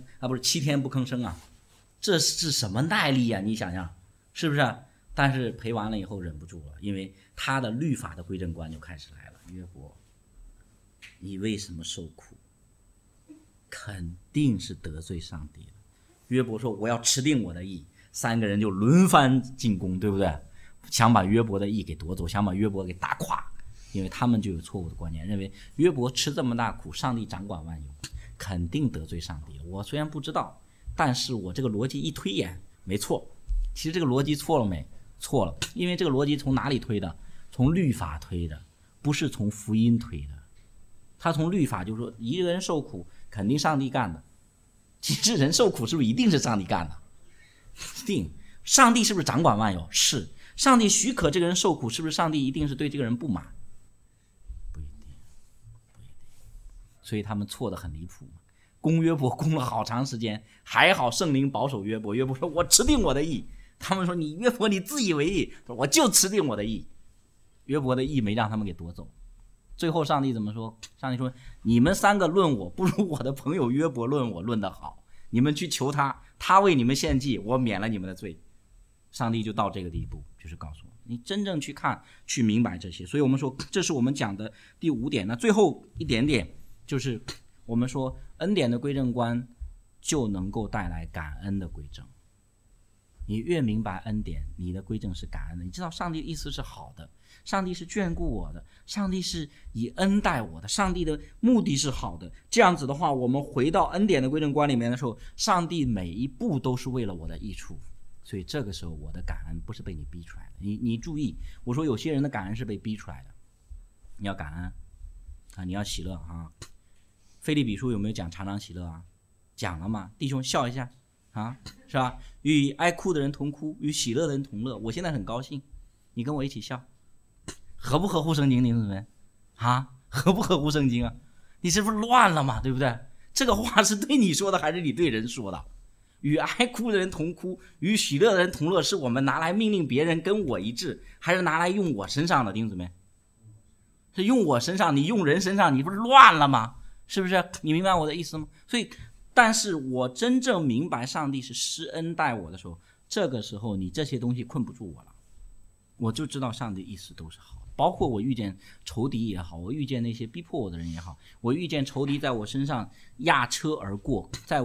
7天不吭声啊，这是什么耐力啊？你想想，是不是？但是陪完了以后忍不住了，因为他的律法的归正观就开始来了。约伯，你为什么受苦？肯定是得罪上帝了。约伯说我要持定我的义，3个人就轮番进攻，对不对？想把约伯的义给夺走，想把约伯给打垮，因为他们就有错误的观念，认为约伯吃这么大苦，上帝掌管万有，肯定得罪上帝了。我虽然不知道，但是我这个逻辑一推演，没错。其实这个逻辑错了没？错了，因为这个逻辑从哪里推的？从律法推的，不是从福音推的。他从律法就是说一个人受苦肯定上帝干的，其实人受苦是不是一定是上帝干的？一定。上帝是不是掌管万有？是。上帝许可这个人受苦，是不是上帝一定是对这个人不满？不一定。所以他们错得很离谱。攻约伯攻了好长时间，还好圣灵保守约伯。约伯说我持定我的义，他们说你约伯你自以为义，说我就持定我的义。约伯的义没让他们给夺走。最后上帝怎么说？上帝说你们3个论我，不如我的朋友约伯论我论得好，你们去求他，他为你们献祭，我免了你们的罪。上帝就到这个地步，就是告诉我你真正去看去明白这些。所以我们说这是我们讲的第5点。那最后一点点就是我们说恩典的归正观就能够带来感恩的归正。你越明白恩典，你的归正是感恩的。你知道上帝的意思是好的，上帝是眷顾我的，上帝是以恩待我的，上帝的目的是好的。这样子的话，我们回到恩典的归正观里面的时候，上帝每一步都是为了我的益处。所以这个时候我的感恩不是被你逼出来的。你注意，我说有些人的感恩是被逼出来的。你要感恩啊，你要喜乐啊。腓立比书有没有讲常常喜乐啊？讲了嘛，弟兄笑一下啊，是吧？与哀哭的人同哭，与喜乐的人同乐。我现在很高兴，你跟我一起笑，合不合乎圣经？你认为啊？合不合乎圣经啊？你是不是乱了嘛？对不对？这个话是对你说的还是你对人说的？与哀哭的人同哭，与喜乐的人同乐，是我们拿来命令别人跟我一致，还是拿来用我身上的？弟兄姊妹，是用我身上，你用人身上，你不是乱了吗？是不是？你明白我的意思吗？所以但是我真正明白上帝是施恩待我的时候，这个时候你这些东西困不住我了，我就知道上帝意思都是好的。包括我遇见仇敌也好，我遇见那些逼迫我的人也好，我遇见仇敌在我身上压车而过，在我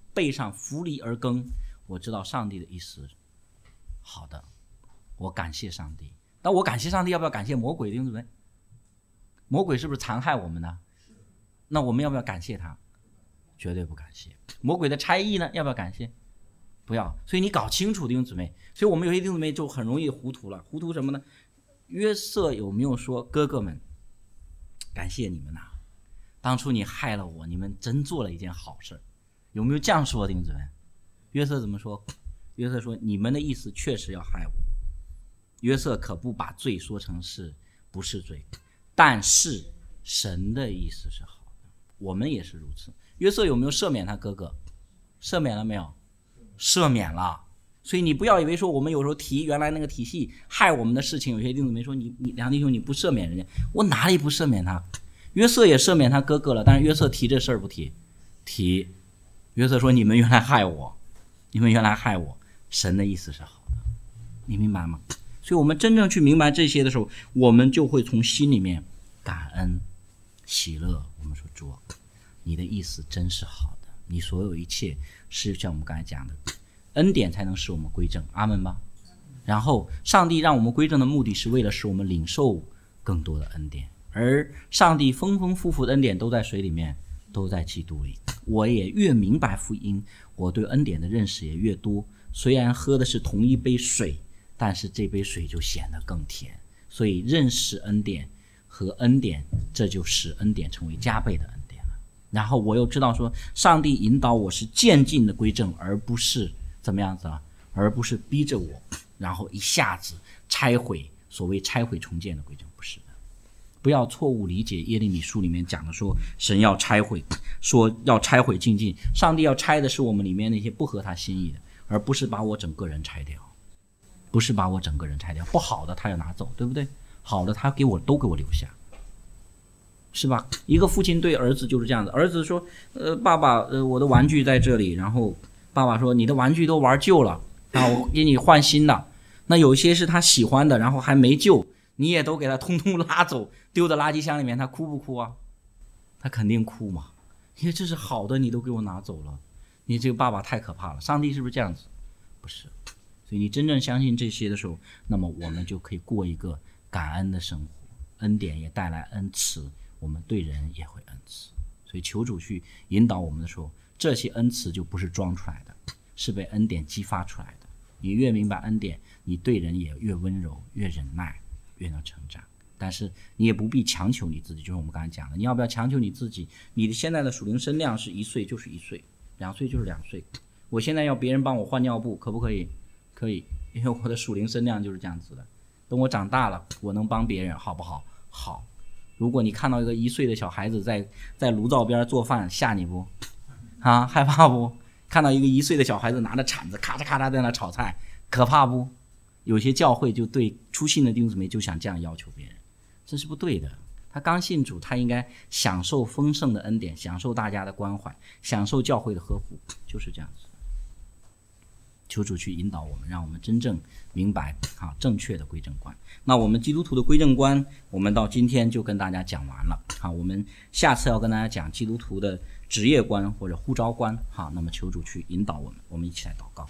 背上扶犁而耕，我知道上帝的意思。好的，我感谢上帝。但我感谢上帝，要不要感谢魔鬼？弟兄姊妹，魔鬼是不是残害我们呢？那我们要不要感谢他？绝对不感谢。魔鬼的差役呢？要不要感谢？不要。所以你搞清楚，弟兄姊妹。所以我们有些弟兄姊妹就很容易糊涂了。糊涂什么呢？约瑟有没有说，哥哥们，感谢你们呐，当初你害了我，你们真做了一件好事？有没有这样说，弟兄姊妹？约瑟怎么说？约瑟说，你们的意思确实要害我。约瑟可不把罪说成是不是罪，但是神的意思是好的，我们也是如此。约瑟有没有赦免他哥哥？赦免了没有？赦免了。所以你不要以为说我们有时候提原来那个体系害我们的事情，有些弟兄没说你梁弟兄你不赦免人家，我哪里不赦免他？约瑟也赦免他哥哥了，但是约瑟提这事儿不提？提。约瑟说，你们原来害我，你们原来害我，神的意思是好的，你明白吗？所以我们真正去明白这些的时候，我们就会从心里面感恩喜乐。我们说，主啊，你的意思真是好的，你所有一切是像我们刚才讲的恩典才能使我们归正，阿们吧。然后上帝让我们归正的目的是为了使我们领受更多的恩典，而上帝丰丰富富的恩典都在水里面，都在基督里。我也越明白福音，我对恩典的认识也越多。虽然喝的是同一杯水，但是这杯水就显得更甜。所以认识恩典和恩典，这就使恩典成为加倍的恩典了。然后我又知道说，上帝引导我是渐进的归正，而不是怎么样子啊？而不是逼着我，然后一下子拆毁，所谓拆毁重建的归正，不是的。不要错误理解耶利米书里面讲的说神要拆毁，说要拆毁净尽，上帝要拆的是我们里面那些不合他心意的，而不是把我整个人拆掉，不是把我整个人拆掉，不好的他要拿走，对不对？好的他都给我留下，是吧？一个父亲对儿子就是这样子，儿子说爸爸我的玩具在这里，然后爸爸说你的玩具都玩旧了，然后我给你换新的。那有些是他喜欢的，然后还没旧，你也都给他通通拉走，丢到垃圾箱里面，他哭不哭啊？他肯定哭嘛，因为这是好的你都给我拿走了，你这个爸爸太可怕了。上帝是不是这样子？不是。所以你真正相信这些的时候，那么我们就可以过一个感恩的生活，恩典也带来恩慈，我们对人也会恩慈。所以求主去引导我们的时候，这些恩慈就不是装出来的，是被恩典激发出来的。你越明白恩典，你对人也越温柔，越忍耐，越能成长。但是你也不必强求你自己，就是我们刚才讲的，你要不要强求你自己？你的现在的属灵身量是1岁就是1岁，2岁就是2岁。我现在要别人帮我换尿布，可不可以？可以，因为我的属灵身量就是这样子的。等我长大了，我能帮别人，好不好？好。如果你看到一个1岁的小孩子在炉灶边做饭，吓你不？啊，害怕不？看到一个1岁的小孩子拿着铲子咔嚓咔嚓在那炒菜，可怕不？有些教会就对初信的弟兄姊妹就想这样要求别人，这是不对的。他刚信主，他应该享受丰盛的恩典，享受大家的关怀，享受教会的呵护，就是这样子。求主去引导我们，让我们真正明白正确的归正观。那我们基督徒的归正观，我们到今天就跟大家讲完了。我们下次要跟大家讲基督徒的职业观或者呼召观。那么求主去引导我们，我们一起来祷告。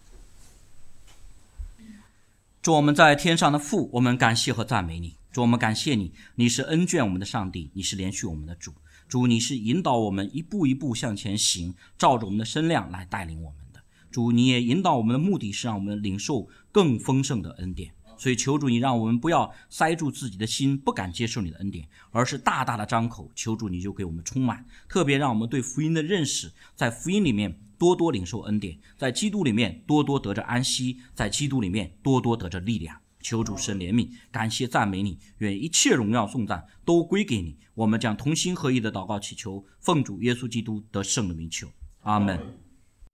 主，我们在天上的父，我们感谢和赞美你。主，我们感谢你，你是恩眷我们的上帝，你是连续我们的主。主，你是引导我们一步一步向前行，照着我们的身量来带领我们的。主，你也引导我们的目的是让我们领受更丰盛的恩典。所以求主你让我们不要塞住自己的心，不敢接受你的恩典，而是大大的张口。求主你就给我们充满，特别让我们对福音的认识，在福音里面多多领受恩典，在基督里面多多得着安息，在基督里面多多得着力量。求主神怜悯，感谢赞美你，愿一切荣耀颂赞都归给你。我们将同心合意的祷告祈求，奉主耶稣基督得胜的名求，阿们。